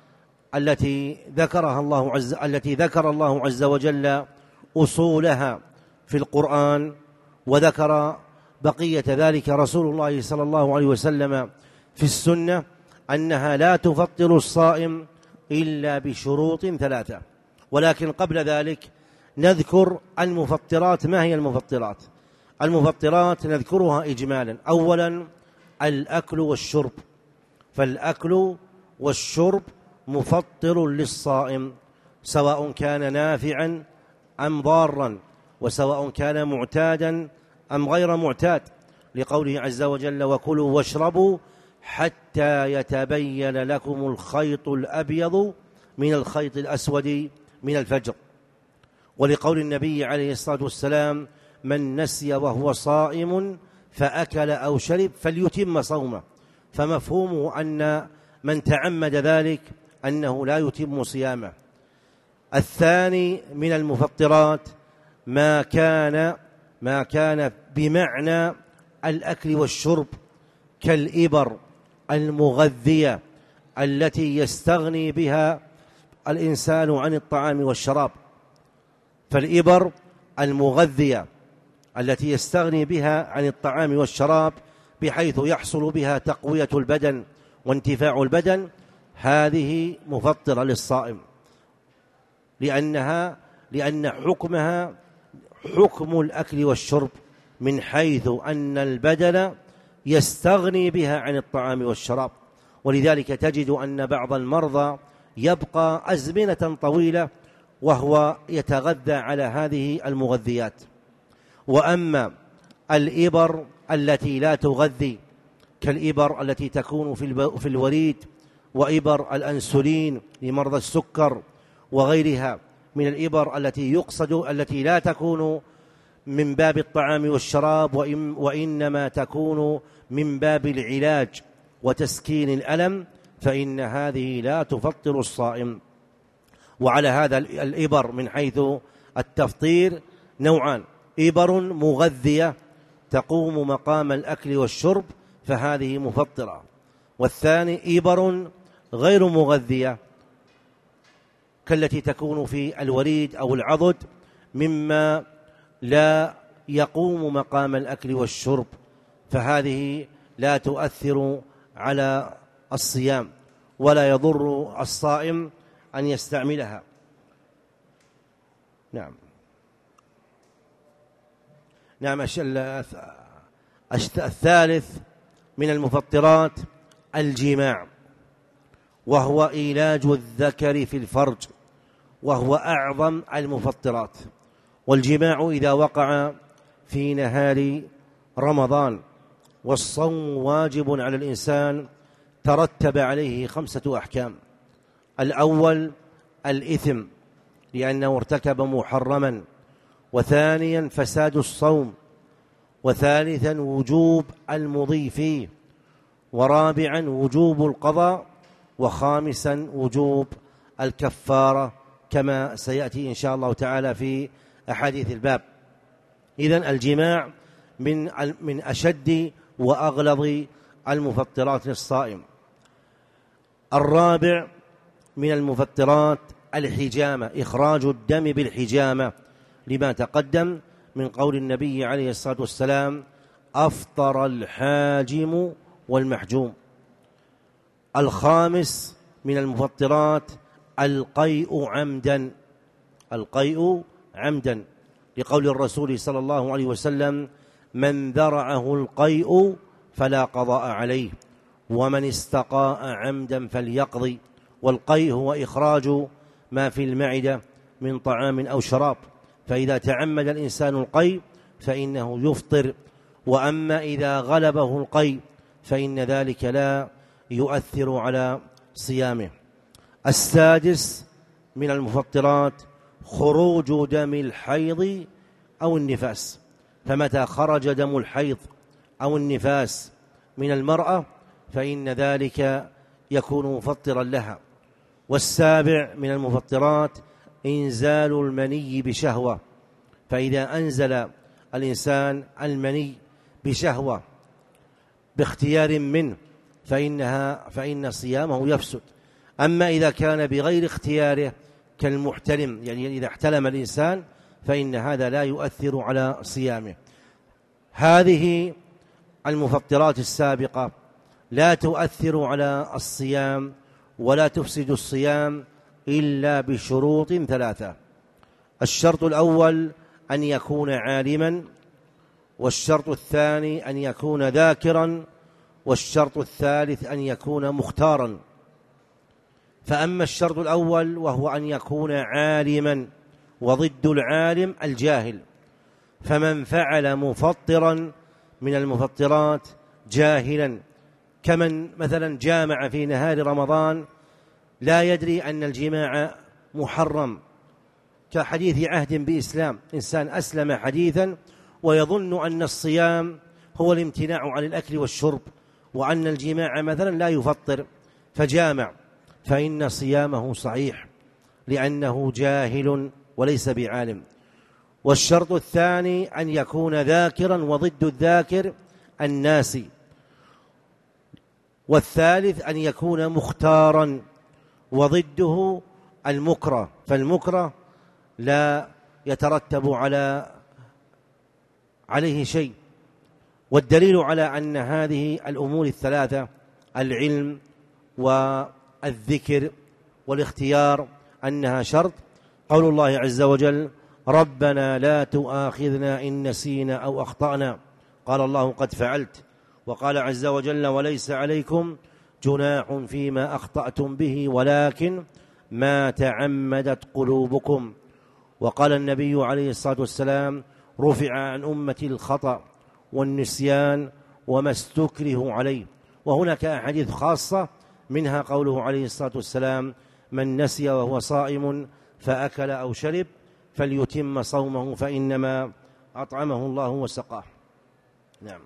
التي ذكرها الله عز التي ذكر الله عز وجل أصولها في القرآن، وذكر بقية ذلك رسول الله صلى الله عليه وسلم في السنة، أنها لا تفطر الصائم إلا بشروط ثلاثة. ولكن قبل ذلك نذكر المفطرات. ما هي المفطرات؟ المفطرات نذكرها إجمالا. أولا الأكل والشرب، فالأكل والشرب مفطر للصائم، سواء كان نافعا أم ضارا، وسواء كان معتادا أم غير معتاد، لقوله عز وجل: وكلوا واشربوا حتى يتبين لكم الخيط الأبيض من الخيط الأسود من الفجر، ولقول النبي عليه الصلاة والسلام: من نسي وهو صائم فأكل أو شرب فليتم صومه. فمفهومه أن من تعمد ذلك أنه لا يتم صيامه. الثاني من المفطرات ما كان ما كان بمعنى الأكل والشرب، كالإبر المغذية التي يستغني بها الإنسان عن الطعام والشراب. فالإبر المغذية التي يستغني بها عن الطعام والشراب بحيث يحصل بها تقوية البدن وانتفاع البدن، هذه مفطرة للصائم، لأنها لأن حكمها حكم الأكل والشرب، من حيث أن البدن يستغني بها عن الطعام والشراب. ولذلك تجد أن بعض المرضى يبقى أزمنة طويلة وهو يتغذى على هذه المغذيات. وأما الإبر التي لا تغذي، كالإبر التي تكون في الوريد، وإبر الأنسولين لمرضى السكر وغيرها من الإبر التي يقصد التي لا تكون من باب الطعام والشراب، وإنما تكون من باب العلاج وتسكين الألم، فإن هذه لا تفطر الصائم. وعلى هذا الإبر من حيث التفطير نوعان: إبر مغذية تقوم مقام الأكل والشرب فهذه مفطرة، والثاني إبر غير مغذية كالتي تكون في الوريد أو العضد، مما لا يقوم مقام الأكل والشرب، فهذه لا تؤثر على الصيام ولا يضر الصائم أن يستعملها. نعم نعم الثالث من المفطرات الجماع، وهو إيلاج الذكر في الفرج، وهو أعظم المفطرات. والجماع إذا وقع في نهار رمضان والصوم واجب على الإنسان ترتب عليه خمسة أحكام: الأول الإثم لأنه ارتكب محرما، وثانيا فساد الصوم، وثالثا وجوب المضي فيه، ورابعا وجوب القضاء، وخامسا وجوب الكفارة، كما سيأتي إن شاء الله تعالى في أحاديث الباب. إذن الجماع من من أشد وأغلظ المفطرات للصائم. الرابع من المفطرات الحجامة، إخراج الدم بالحجامة، لما تقدم من قول النبي عليه الصلاة والسلام: أفطر الحاجم والمحجوم. الخامس من المفطرات القيء عمدا، القيء عمدا لقول الرسول صلى الله عليه وسلم: من ذرعه القيء فلا قضاء عليه، ومن استقاء عمدا فليقضي. والقيء هو إخراج ما في المعدة من طعام أو شراب، فإذا تعمد الإنسان القيء فإنه يفطر. وأما إذا غلبه القيء فإن ذلك لا يؤثر على صيامه. السادس من المفطرات خروج دم الحيض أو النفاس، فمتى خرج دم الحيض أو النفاس من المرأة فإن ذلك يكون مفطرا لها. والسابع من المفطرات إنزال المني بشهوة، فإذا أنزل الإنسان المني بشهوة باختيار منه فإنها فإن صيامه يفسد. أما إذا كان بغير اختياره كالمحتلم، يعني إذا احتلم الإنسان فإن هذا لا يؤثر على صيامه. هذه المفطرات السابقة لا تؤثر على الصيام ولا تفسد الصيام إلا بشروط ثلاثة. الشرط الأول أن يكون عالما، والشرط الثاني أن يكون ذاكرا، والشرط الثالث أن يكون مختارا. فأما الشرط الأول وهو أن يكون عالما، وضد العالم الجاهل، فمن فعل مفطرا من المفطرات جاهلا كمن مثلا جامع في نهار رمضان لا يدري أن الجماع محرم، كحديث عهد بإسلام، إنسان أسلم حديثا ويظن أن الصيام هو الامتناع عن الأكل والشرب وأن الجماع مثلا لا يفطر فجامع، فإن صيامه صحيح لأنه جاهل وليس بعالم. والشرط الثاني أن يكون ذاكرا، وضد الذاكر الناسي. والثالث أن يكون مختارا، وضده المكره، فالمكره لا يترتب على عليه شيء. والدليل على أن هذه الأمور الثلاثة، العلم والذكر والاختيار، أنها شرط، قول الله عز وجل: ربنا لا تؤاخذنا إن نسينا أو أخطأنا، قال الله: قد فعلت. وقال عز وجل: وليس عليكم جناح فيما أخطأتم به ولكن ما تعمدت قلوبكم. وقال النبي عليه الصلاة والسلام: رفع عن أمتي الخطأ والنسيان وما استكره عليه. وهناك أحاديث خاصة، منها قوله عليه الصلاة والسلام: من نسي وهو صائم فأكل أو شرب فليتم صومه فإنما أطعمه الله وسقاه. نعم.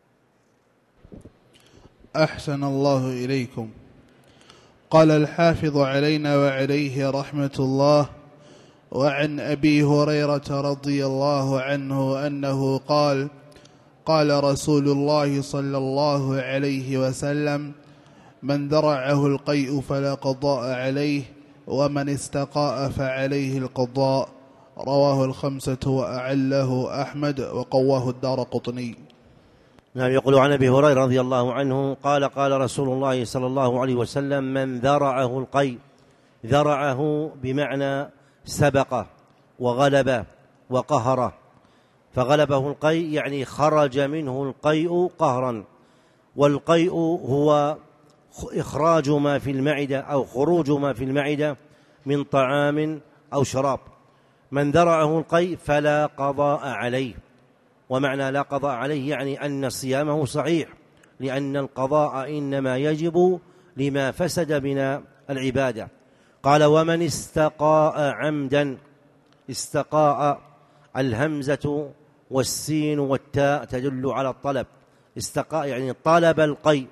أحسن الله إليكم. قال الحافظ علينا وعليه رحمة الله: وعن أبي هريرة رضي الله عنه أنه قال: قال رسول الله صلى الله عليه وسلم: من ذرعه القيء فلا قضاء عليه، ومن استقاء فعليه القضاء. رواه الخمسة وأعله أحمد وقواه الدارقطني. نعم. يقول عن أبي هريرة رضي الله عنه قال: قال رسول الله صلى الله عليه وسلم: من ذرعه القيء، ذرعه بمعنى سبقه وغلب وقهر، فغلبه القيء يعني خرج منه القيء قهرا. والقيء هو إخراج ما في المعدة أو خروج ما في المعدة من طعام أو شراب. من ذرعه القيء فلا قضاء عليه. ومعنى لا قضاء عليه يعني أن صيامه صحيح، لأن القضاء إنما يجب لما فسد من العبادة. قال: ومن استقاء عمدا، استقاء الهمزة والسين والتاء تدل على الطلب، استقاء يعني طلب القيء.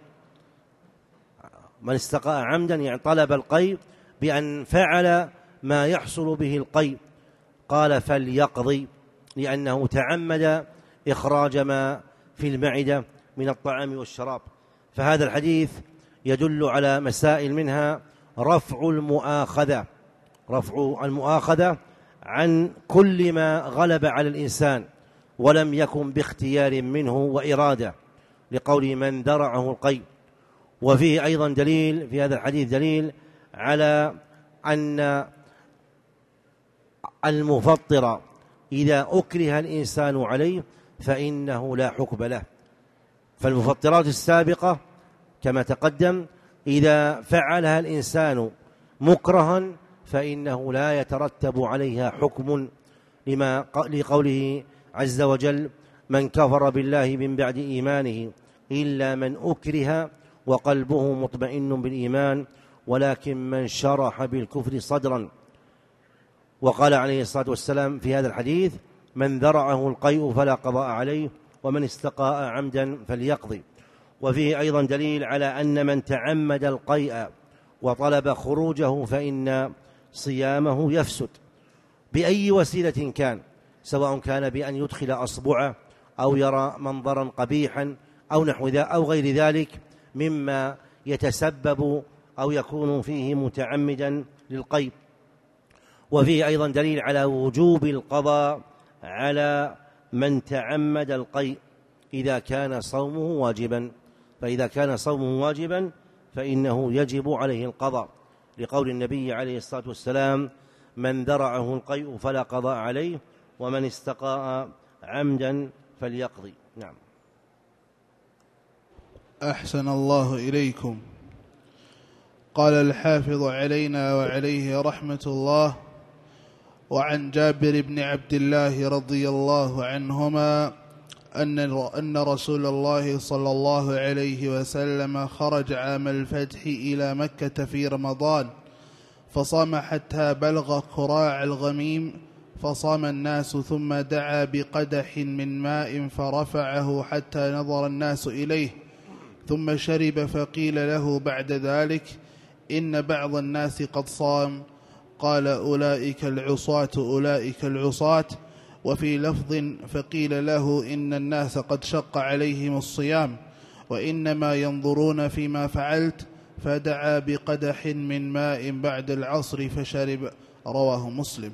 من استقاء عمدا يعني طلب القيء بأن فعل ما يحصل به القيء. قال: فليقضي، لأنه تعمد إخراج ما في المعدة من الطعام والشراب. فهذا الحديث يدل على مسائل، منها رفع المؤاخذة، رفع المؤاخذة عن كل ما غلب على الإنسان ولم يكن باختيار منه وإرادة، لقول من ذرعه القيء. وفيه أيضا دليل في هذا الحديث، دليل على أن المفطر إذا أكره الإنسان عليه فإنه لا حكم له. فالمفطرات السابقة كما تقدم إذا فعلها الإنسان مكرها فإنه لا يترتب عليها حكم، لما لقوله عز وجل: من كفر بالله من بعد إيمانه إلا من أكره وقلبه مطمئن بالإيمان ولكن من شرح بالكفر صدرا. وقال عليه الصلاة والسلام في هذا الحديث: من ذرعه القيء فلا قضاء عليه، ومن استقاء عمدا فليقضي. وفيه أيضا دليل على أن من تعمد القيء وطلب خروجه فإن صيامه يفسد بأي وسيلة كان، سواء كان بأن يدخل أصبعه أو يرى منظرا قبيحا أو نحو ذا أو غير ذلك مما يتسبب أو يكون فيه متعمدا للقيء. وفيه أيضا دليل على وجوب القضاء على من تعمد القيء إذا كان صومه واجبا، فإذا كان صومه واجبا فإنه يجب عليه القضاء، لقول النبي عليه الصلاة والسلام: من ذرعه القيء فلا قضاء عليه، ومن استقاء عمدا فليقضي. نعم. أحسن الله إليكم. قال الحافظ علينا وعليه رحمة الله: وعن جابر بن عبد الله رضي الله عنهما أن أن رسول الله صلى الله عليه وسلم خرج عام الفتح إلى مكة في رمضان، فصام حتى بلغ قراع الغميم، فصام الناس، ثم دعا بقدح من ماء فرفعه حتى نظر الناس إليه، ثم شرب، فقيل له بعد ذلك: إن بعض الناس قد صام. قال: أولئك العصاة أولئك العصاة. وفي لفظ: فقيل له: إن الناس قد شق عليهم الصيام، وإنما ينظرون فيما فعلت، فدعا بقدح من ماء بعد العصر فشرب. رواه مسلم.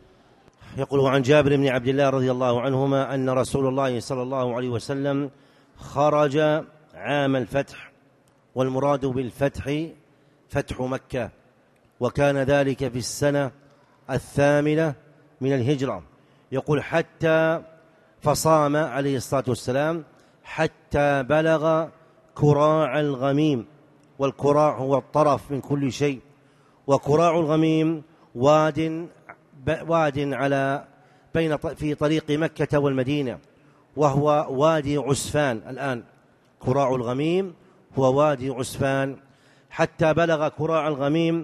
يقول عن جابر بن عبد الله رضي الله عنهما أن رسول الله صلى الله عليه وسلم خرج عام الفتح، والمراد بالفتح فتح مكة، وكان ذلك في السنة الثامنة من الهجرة. يقول: حتى فصام عليه الصلاة والسلام حتى بلغ كراع الغميم، والكراع هو الطرف من كل شيء، وكراع الغميم واد واد على بين في طريق مكة والمدينة، وهو وادي عسفان. الآن كراع الغميم هو وادي عسفان. حتى بلغ كراع الغميم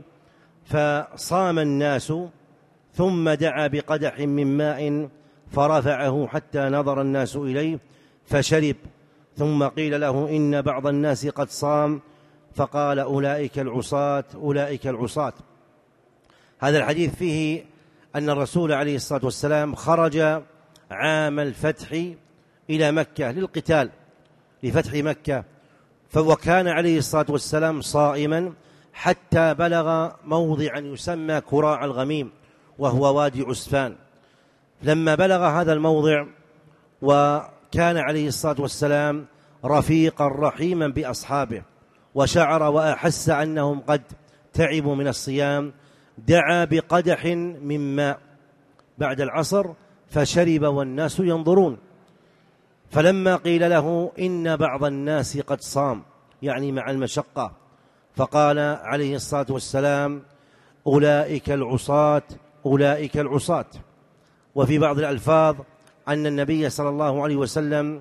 فصام الناس، ثم دعا بقدح من ماء فرفعه حتى نظر الناس إليه فشرب، ثم قيل له: إن بعض الناس قد صام، فقال: أولئك العصاة أولئك العصاة. هذا الحديث فيه أن الرسول عليه الصلاة والسلام خرج عام الفتح إلى مكة للقتال، لفتح مكة، وكان عليه الصلاة والسلام صائما حتى بلغ موضعا يسمى كراع الغميم، وهو وادي عسفان. لما بلغ هذا الموضع وكان عليه الصلاة والسلام رفيقا رحيما بأصحابه، وشعر وأحس أنهم قد تعبوا من الصيام، دعا بقدح من ماء بعد العصر فشرب والناس ينظرون. فلما قيل له: إن بعض الناس قد صام، يعني مع المشقة، فقال عليه الصلاة والسلام: أولئك العصاة أولئك العصاة. وفي بعض الألفاظ أن النبي صلى الله عليه وسلم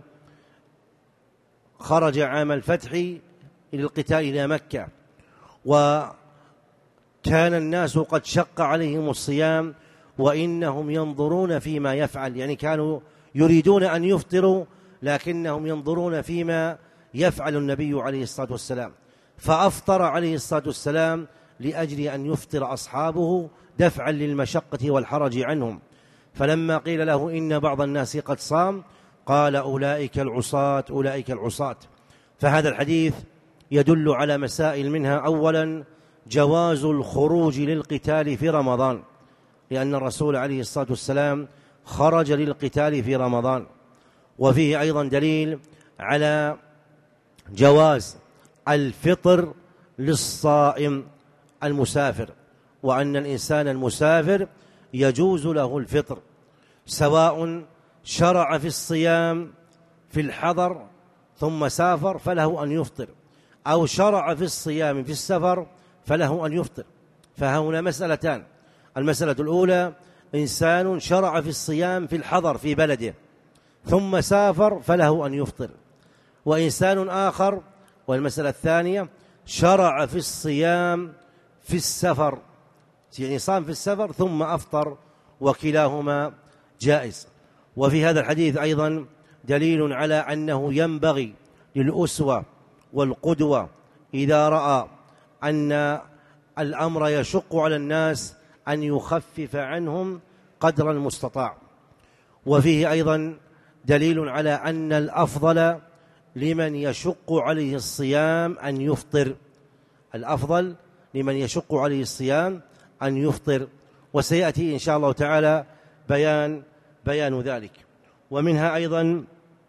خرج عام الفتح إلى القتال إلى مكة، وكان الناس قد شق عليهم الصيام، وإنهم ينظرون فيما يفعل، يعني كانوا يريدون أن يفطروا لكنهم ينظرون فيما يفعل النبي عليه الصلاة والسلام، فأفطر عليه الصلاة والسلام لأجل أن يفطر أصحابه دفعا للمشقة والحرج عنهم. فلما قيل له: إن بعض الناس قد صام، قال: أولئك العصاة أولئك العصاة. فهذا الحديث يدل على مسائل، منها: أولا جواز الخروج للقتال في رمضان، لأن الرسول عليه الصلاة والسلام خرج للقتال في رمضان. وفيه أيضا دليل على جواز الفطر للصائم المسافر، وأن الإنسان المسافر يجوز له الفطر، سواء شرع في الصيام في الحضر ثم سافر فله أن يفطر، أو شرع في الصيام في السفر فله أن يفطر. فهنا مسألتان: المسألة الأولى إنسان شرع في الصيام في الحضر في بلده ثم سافر فله أن يفطر، وإنسان آخر، والمسألة الثانية، شرع في الصيام في السفر، يعني صام في السفر ثم أفطر، وكلاهما جائز. وفي هذا الحديث أيضا دليل على أنه ينبغي للأسوة والقدوة إذا رأى أن الأمر يشق على الناس أن يخفف عنهم قدر المستطاع. وفيه أيضا دليل على أن الأفضل لمن يشق عليه الصيام أن يفطر، الأفضل لمن يشق عليه الصيام أن يفطر، وسيأتي إن شاء الله تعالى بيان بيان ذلك. ومنها أيضا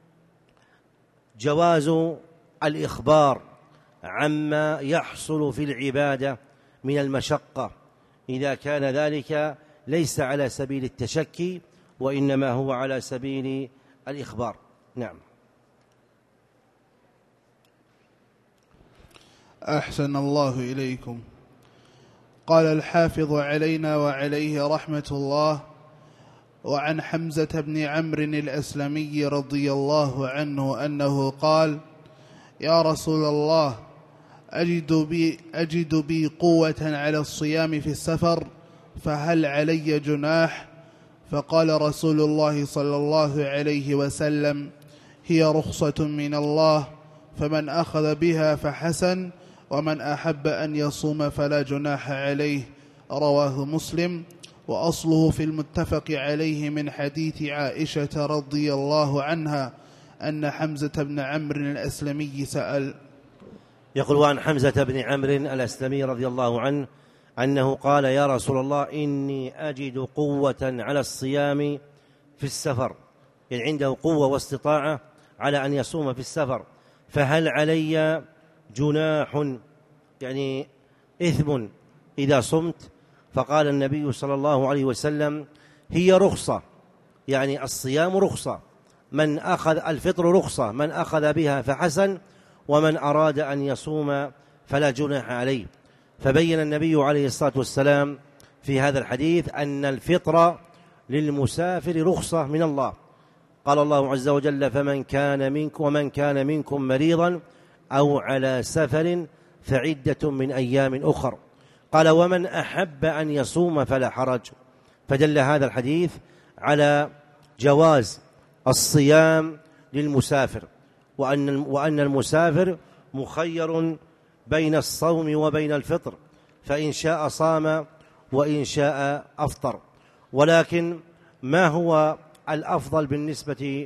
جواز الإخبار عما يحصل في العبادة من المشقة إذا كان ذلك ليس على سبيل التشكي وإنما هو على سبيل الإخبار. نعم. أحسن الله إليكم. قال الحافظ علينا وعليه رحمة الله: وعن حمزة بن عمرو الأسلمي رضي الله عنه أنه قال: يا رسول الله، أجد بي, أجد بي قوة على الصيام في السفر، فهل علي جناح؟ فقال رسول الله صلى الله عليه وسلم: هي رخصة من الله، فمن أخذ بها فحسن، ومن أحب أن يصوم فلا جناح عليه. رواه مسلم، وأصله في المتفق عليه من حديث عائشة رضي الله عنها أن حمزة بن عمرو الأسلمي سأل. يقول: وعن حمزة بن عمرو الأسلمي رضي الله عنه أنه قال: يا رسول الله، إني أجد قوة على الصيام في السفر، يعني عنده قوة واستطاعة على أن يصوم في السفر، فهل علي جناح، يعني إثم إذا صمت؟ فقال النبي صلى الله عليه وسلم: هي رخصة، يعني الصيام رخصة، من أخذ الفطر رخصة، من أخذ بها فحسن، ومن أراد أن يصوم فلا جناح عليه. فبين النبي عليه الصلاة والسلام في هذا الحديث أن الفطر للمسافر رخصة من الله. قال الله عز وجل: فمن كان منكم ومن كان منكم مريضا أو على سفر فعدة من أيام أخر. قال: ومن أحب أن يصوم فلا حرج. فدل هذا الحديث على جواز الصيام للمسافر، وأن وأن المسافر مخير بين الصوم وبين الفطر، فإن شاء صام وإن شاء أفطر. ولكن ما هو الأفضل بالنسبة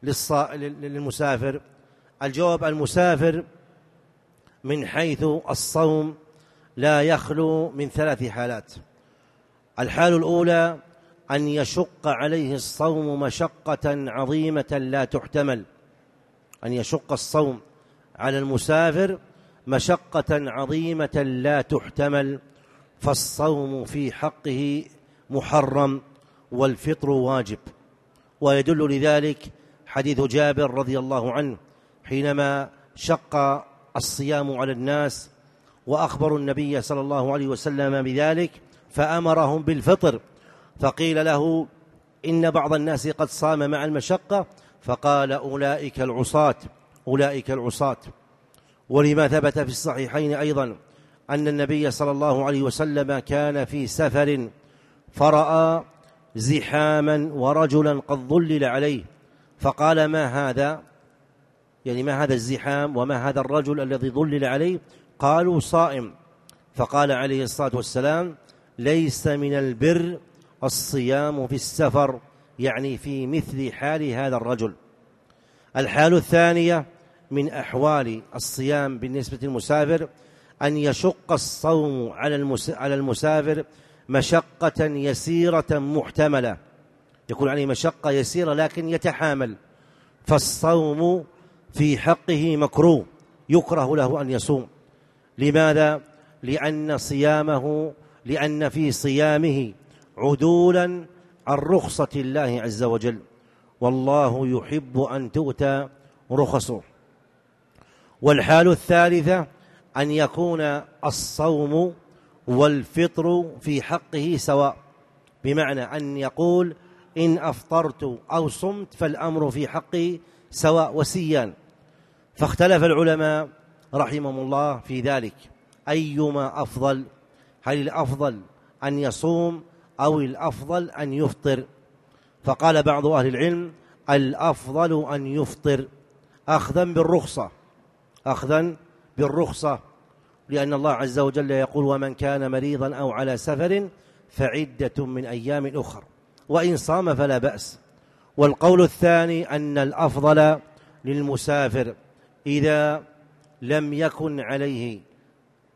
للمسافر؟ الجواب: المسافر من حيث الصوم لا يخلو من ثلاث حالات. الحال الأولى أن يشق عليه الصوم مشقة عظيمة لا تحتمل، أن يشق الصوم على المسافر مشقة عظيمة لا تحتمل، فالصوم في حقه محرم والفطر واجب. ويدل لذلك حديث جابر رضي الله عنه حينما شق الصيام على الناس وأخبروا النبي صلى الله عليه وسلم بذلك فأمرهم بالفطر، فقيل له: إن بعض الناس قد صام مع المشقة، فقال: أولئك العصاة، أولئك العصاة. ولما ثبت في الصحيحين أيضا أن النبي صلى الله عليه وسلم كان في سفر فرأى زحاما ورجلا قد ظلل عليه، فقال: ما هذا؟ يعني ما هذا الزحام وما هذا الرجل الذي ظلل عليه؟ قالوا: صائم. فقال عليه الصلاة والسلام: ليس من البر الصيام في السفر، يعني في مثل حال هذا الرجل. الحال الثانية من أحوال الصيام بالنسبة للمسافر أن يشق الصوم على المسافر مشقة يسيرة محتملة، يكون عليه مشقة يسيرة لكن يتحامل، فالصوم في حقه مكروه، يكره له أن يصوم. لماذا؟ لأن صيامه لأن في صيامه عدولا عن رخصة الله عز وجل، والله يحب أن تؤتى رخصه. والحال الثالثة أن يكون الصوم والفطر في حقه سواء، بمعنى أن يقول: إن أفطرت أو صمت فالأمر في حقي سواء وسيان. فاختلف العلماء رحمهم الله في ذلك، أيما أفضل؟ هل الأفضل أن يصوم أو الأفضل أن يفطر؟ فقال بعض أهل العلم: الأفضل أن يفطر، أخذا بالرخصة، أخذا بالرخصة، لأن الله عز وجل يقول: ومن كان مريضا أو على سفر فعدة من أيام أخر، وإن صام فلا بأس. والقول الثاني أن الأفضل للمسافر إذا لم يكن عليه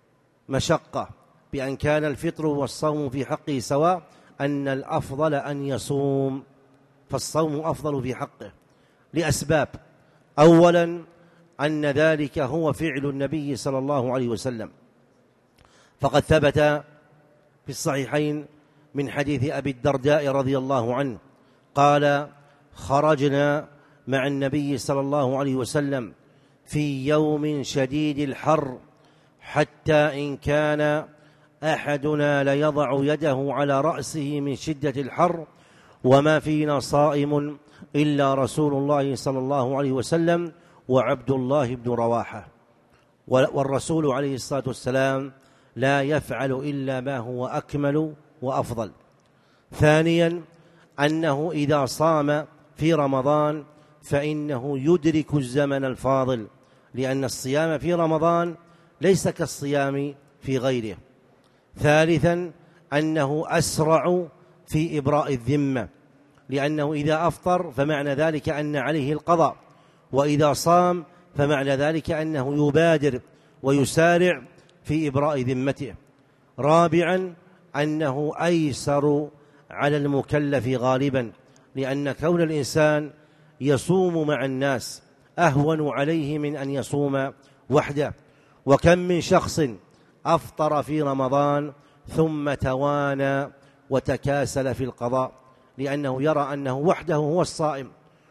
مشقة بأن كان الفطر والصوم في حقه سواء أن الأفضل أن يصوم، فالصوم أفضل في حقه لأسباب. أولا أن ذلك هو فعل النبي صلى الله عليه وسلم، فقد ثبت في الصحيحين من حديث أبي الدرداء رضي الله عنه قال: خرجنا مع النبي صلى الله عليه وسلم في يوم شديد الحر حتى إن كان أحدنا ليضع يده على رأسه من شدة الحر وما فينا صائم إلا رسول الله صلى الله عليه وسلم وعبد الله بن رواحة، والرسول عليه الصلاة والسلام لا يفعل إلا ما هو أكمل وأفضل. ثانيا أنه إذا صام في رمضان فإنه يدرك الزمن الفاضل، لأن الصيام في رمضان ليس كالصيام في غيره. ثالثا أنه أسرع في إبراء الذمة، لأنه إذا أفطر فمعنى ذلك أن عليه القضاء، وإذا صام فمعنى ذلك أنه يبادر ويسارع في إبراء ذمته. رابعا أنه أيسر على المكلف غالبا، لأن كون الإنسان يصوم مع الناس أهون عليه من أن يصوم وحده. وكم من شخص أفطر في رمضان ثم توانى وتكاسل في القضاء، لأنه يرى أنه وحده هو الصائم.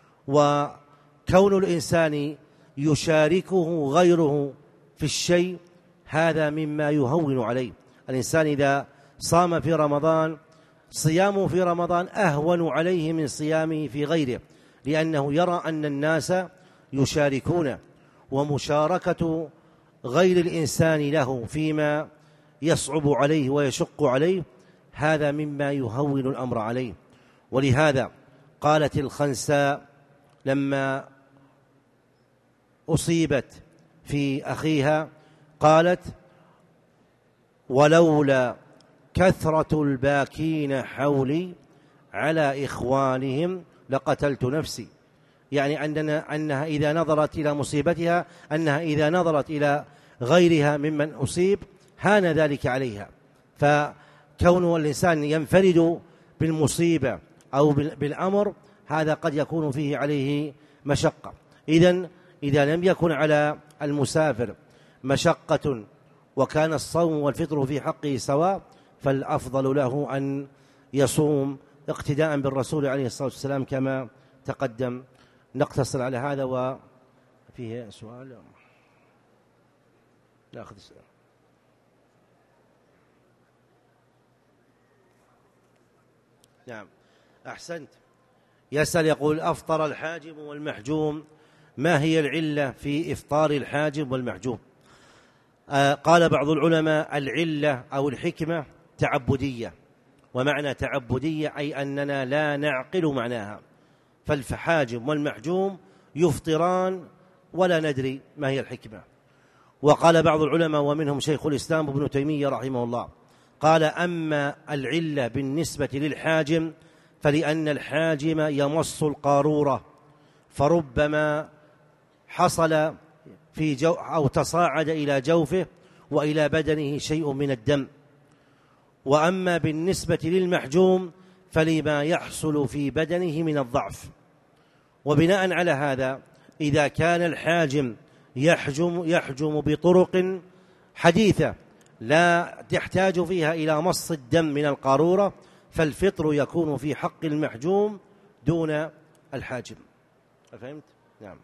وكون الإنسان يشاركه غيره في الشيء هذا مما يهون عليه. الإنسان إذا صام في رمضان صيامه في رمضان أهون عليه من صيامه في غيره، لأنه يرى أن الناس يشاركون، ومشاركة غير الإنسان له فيما يصعب عليه ويشق عليه هذا مما يهون الأمر عليه. ولهذا قالت الخنساء لما أصيبت في أخيها قالت: ولولا كثرة الباكين حولي على إخوانهم لقتلت نفسي. يعني أننا أنها إذا نظرت إلى مصيبتها أنها إذا نظرت إلى غيرها ممن أصيب هان ذلك عليها. فكون الإنسان ينفرد بالمصيبة أو بالأمر هذا قد يكون فيه عليه مشقة. إذن إذا لم يكن على المسافر مشقة وكان الصوم والفطر في حقه سواء فالأفضل له أن يصوم اقتداء بالرسول عليه الصلاة والسلام كما تقدم. نقتصر على هذا. وفيه سؤال نأخذ السؤال. نعم أحسنت. يسأل يقول: أفطر الحاجب والمحجوم، ما هي العلة في إفطار الحاجب والمحجوم؟ آه قال بعض العلماء: العلة أو الحكمة تعبدية، ومعنى تعبدية أي أننا لا نعقل معناها، فالحاجب والمحجوم يفطران ولا ندري ما هي الحكمة. وقال بعض العلماء ومنهم شيخ الإسلام ابن تيمية رحمه الله قال: أما العلة بالنسبة للحاجم فلأن الحاجم يمص القارورة فربما حصل في جو أو تصاعد إلى جوفه وإلى بدنه شيء من الدم. وأما بالنسبة للمحجوم فلما يحصل في بدنه من الضعف. وبناء على هذا إذا كان الحاجم يحجم, يحجم بطرق حديثة لا تحتاج فيها إلى مص الدم من القارورة فالفطر يكون في حق المحجوم دون الحاجم. فهمت؟ نعم.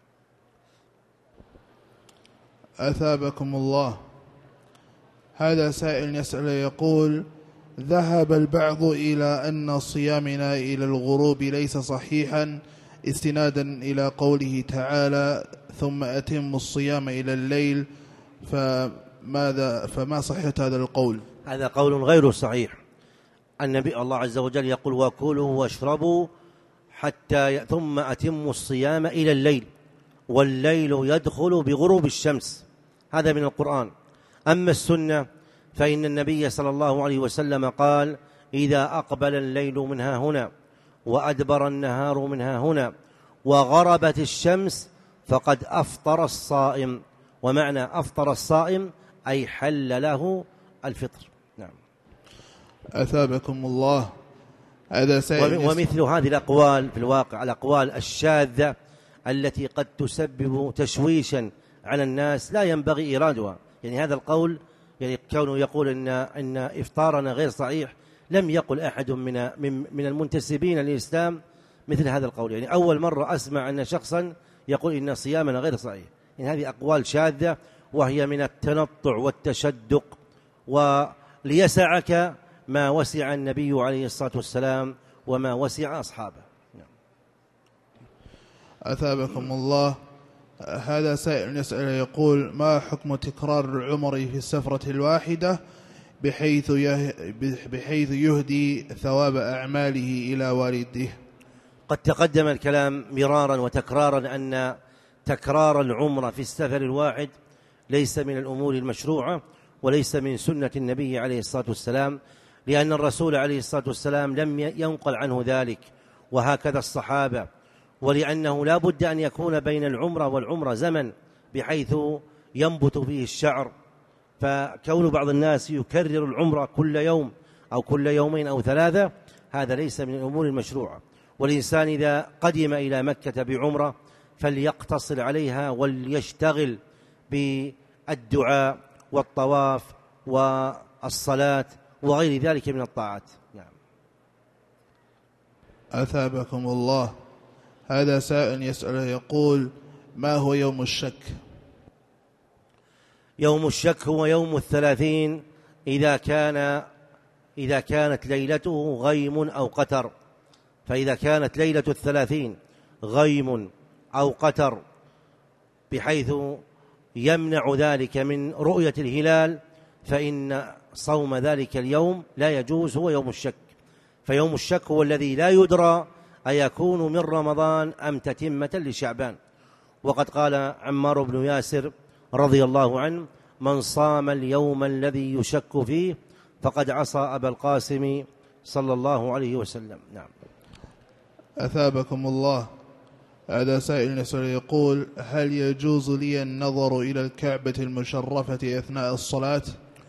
أثابكم الله. هذا سائل يسأل يقول: ذهب البعض إلى أن صيامنا إلى الغروب ليس صحيحا استنادا إلى قوله تعالى: ثم أتم الصيام إلى الليل، فماذا فما صحة هذا القول؟ هذا قول غير صحيح. النبي الله عز وجل يقول: وكلوا واشربوا حتى ثم أتموا الصيام إلى الليل، والليل يدخل بغروب الشمس. هذا من القرآن. أما السنة فإن النبي صلى الله عليه وسلم قال: إذا أقبل الليل من ها هنا وأدبر النهار من ها هنا وغربت الشمس فقد أفطر الصائم. ومعنى أفطر الصائم أي حل له الفطر. نعم. أثابكم الله. هذا سائل ومثل هذه الأقوال في الواقع الأقوال الشاذة التي قد تسبب تشويشا على الناس لا ينبغي إيرادها. يعني هذا القول، يعني كونه يقول إن إن إفطارنا غير صحيح، لم يقل أحد من من من المنتسبين للإسلام مثل هذا القول. يعني أول مرة أسمع أن شخصا يقول إن صيامنا غير صحيح. يعني هذه أقوال شاذة وهي من التنطع والتشدق، وليسعك ما وسع النبي عليه الصلاة والسلام وما وسع أصحابه. أثابكم الله. هذا سائل يسأل يقول: ما حكم تكرار العمر في السفرة الواحدة بحيث بحيث يهدي ثواب أعماله إلى والده؟ قد تقدم الكلام مرارا وتكرارا أن تكرار العمر في السفر الواحد ليس من الأمور المشروعة وليس من سنة النبي عليه الصلاة والسلام، لأن الرسول عليه الصلاة والسلام لم ينقل عنه ذلك، وهكذا الصحابة، ولأنه لا بد أن يكون بين العمرة والعمرة زمن بحيث ينبت فيه الشعر. فكون بعض الناس يكرر العمرة كل يوم أو كل يومين أو ثلاثة هذا ليس من الأمور المشروعة. والإنسان إذا قدم إلى مكة بعمرة فليقتصر عليها وليشتغل بالدعاء والطواف والصلاة وغير ذلك من الطاعات. نعم. أثابكم الله. هذا سائل يسأل يقول: ما هو يوم الشك؟ يوم الشك هو يوم الثلاثين إذا كان إذا كانت ليلته غيم أو قتر. فإذا كانت ليلة الثلاثين غيم أو قتر بحيث يمنع ذلك من رؤية الهلال فإن صوم ذلك اليوم لا يجوز، هو يوم الشك. فيوم الشك هو الذي لا يدرى أيكون من رمضان أم تتمة لشعبان. وقد قال عمار بن ياسر رضي الله عنه: من صام اليوم الذي يشك فيه فقد عصى أبا القاسم صلى الله عليه وسلم. نعم. أثابكم الله. هذا سائل يسأل يقول: هل يجوز لي النظر إلى الكعبة المشرفة أثناء الصلاة؟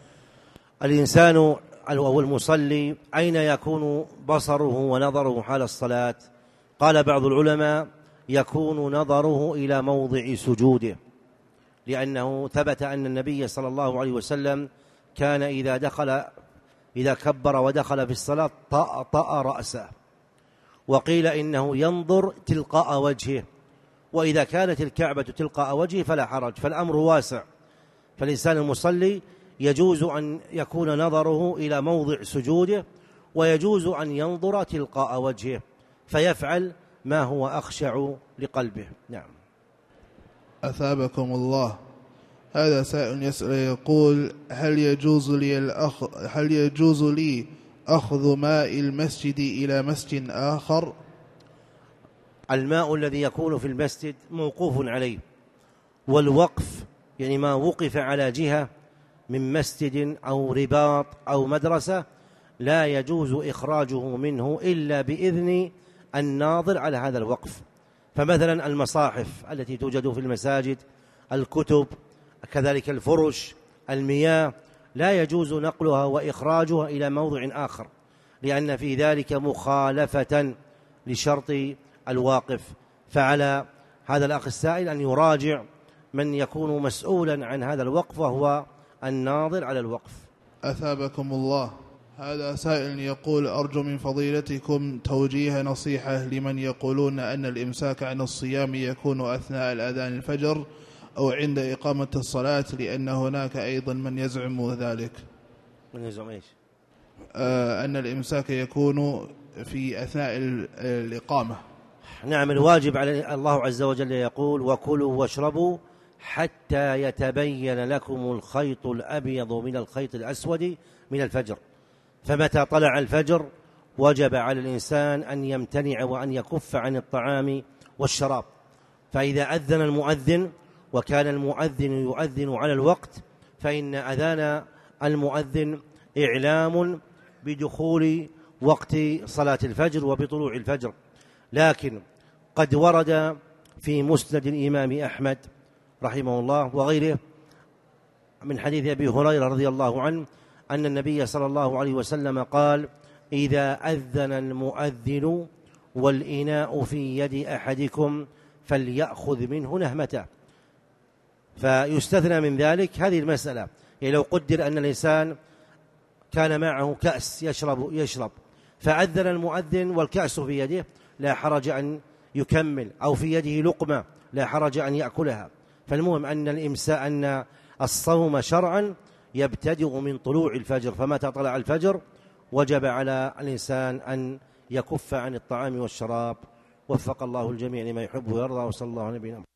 الإنسان أو المصلي أين يكون بصره ونظره حال الصلاة؟ قال بعض العلماء: يكون نظره إلى موضع سجوده، لأنه ثبت أن النبي صلى الله عليه وسلم كان إذا دخل إذا كبر ودخل في الصلاة طأطأ رأسه، وقيل إنه ينظر تلقاء وجهه، وإذا كانت الكعبة تلقاء وجهه فلا حرج، فالأمر واسع. فالإنسان المصلي يجوز أن يكون نظره إلى موضع سجوده، ويجوز أن ينظر تلقاء وجهه فيفعل ما هو أخشع لقلبه. نعم. أثابكم الله. هذا سائل يسأل يقول: هل يجوز لي الأخ... هل يجوز لي أخذ ماء المسجد إلى مسجد آخر؟ الماء الذي يكون في المسجد موقوف عليه، والوقف يعني ما وقف على جهة من مسجد أو رباط أو مدرسة لا يجوز إخراجه منه إلا بإذن الناظر على هذا الوقف. فمثلا المصاحف التي توجد في المساجد، الكتب، كذلك الفرش، المياه، لا يجوز نقلها وإخراجها إلى موضع آخر، لأن في ذلك مخالفة لشرط الواقف. فعلى هذا الأخ السائل أن يراجع من يكون مسؤولا عن هذا الوقف وهو الناظر على الوقف. أثابكم الله. هذا سائل يقول: أرجو من فضيلتكم توجيه نصيحة لمن يقولون أن الإمساك عن الصيام يكون أثناء الأذان الفجر أو عند إقامة الصلاة، لأن هناك أيضا من يزعم ذلك. من يزعم إيش؟ آه أن الإمساك يكون في أثناء الإقامة. نعم. الواجب على الله عز وجل يقول: وكلوا واشربوا حتى يتبين لكم الخيط الأبيض من الخيط الأسود من الفجر. فمتى طلع الفجر وجب على الإنسان أن يمتنع وأن يكف عن الطعام والشراب. فإذا أذن المؤذن وكان المؤذن يؤذن على الوقت فإن أذان المؤذن إعلام بدخول وقت صلاة الفجر وبطلوع الفجر. لكن قد ورد في مسند الإمام أحمد رحمه الله وغيره من حديث أبي هريرة رضي الله عنه أن النبي صلى الله عليه وسلم قال: إذا أذن المؤذن والإناء في يد أحدكم فليأخذ منه نهمته. فيستثنى من ذلك هذه المسألة، يعني لو قدر أن الإنسان كان معه كأس يشرب يشرب فأذن المؤذن والكأس في يده لا حرج أن يكمل، أو في يده لقمة لا حرج أن يأكلها. فالمهم أن الإمساء أن الصوم شرعا يبتدئ من طلوع الفجر، فمتى طلع الفجر وجب على الإنسان أن يكف عن الطعام والشراب. وفق الله الجميع لما يحب ويرضى، وصلى الله على نبينا محمد.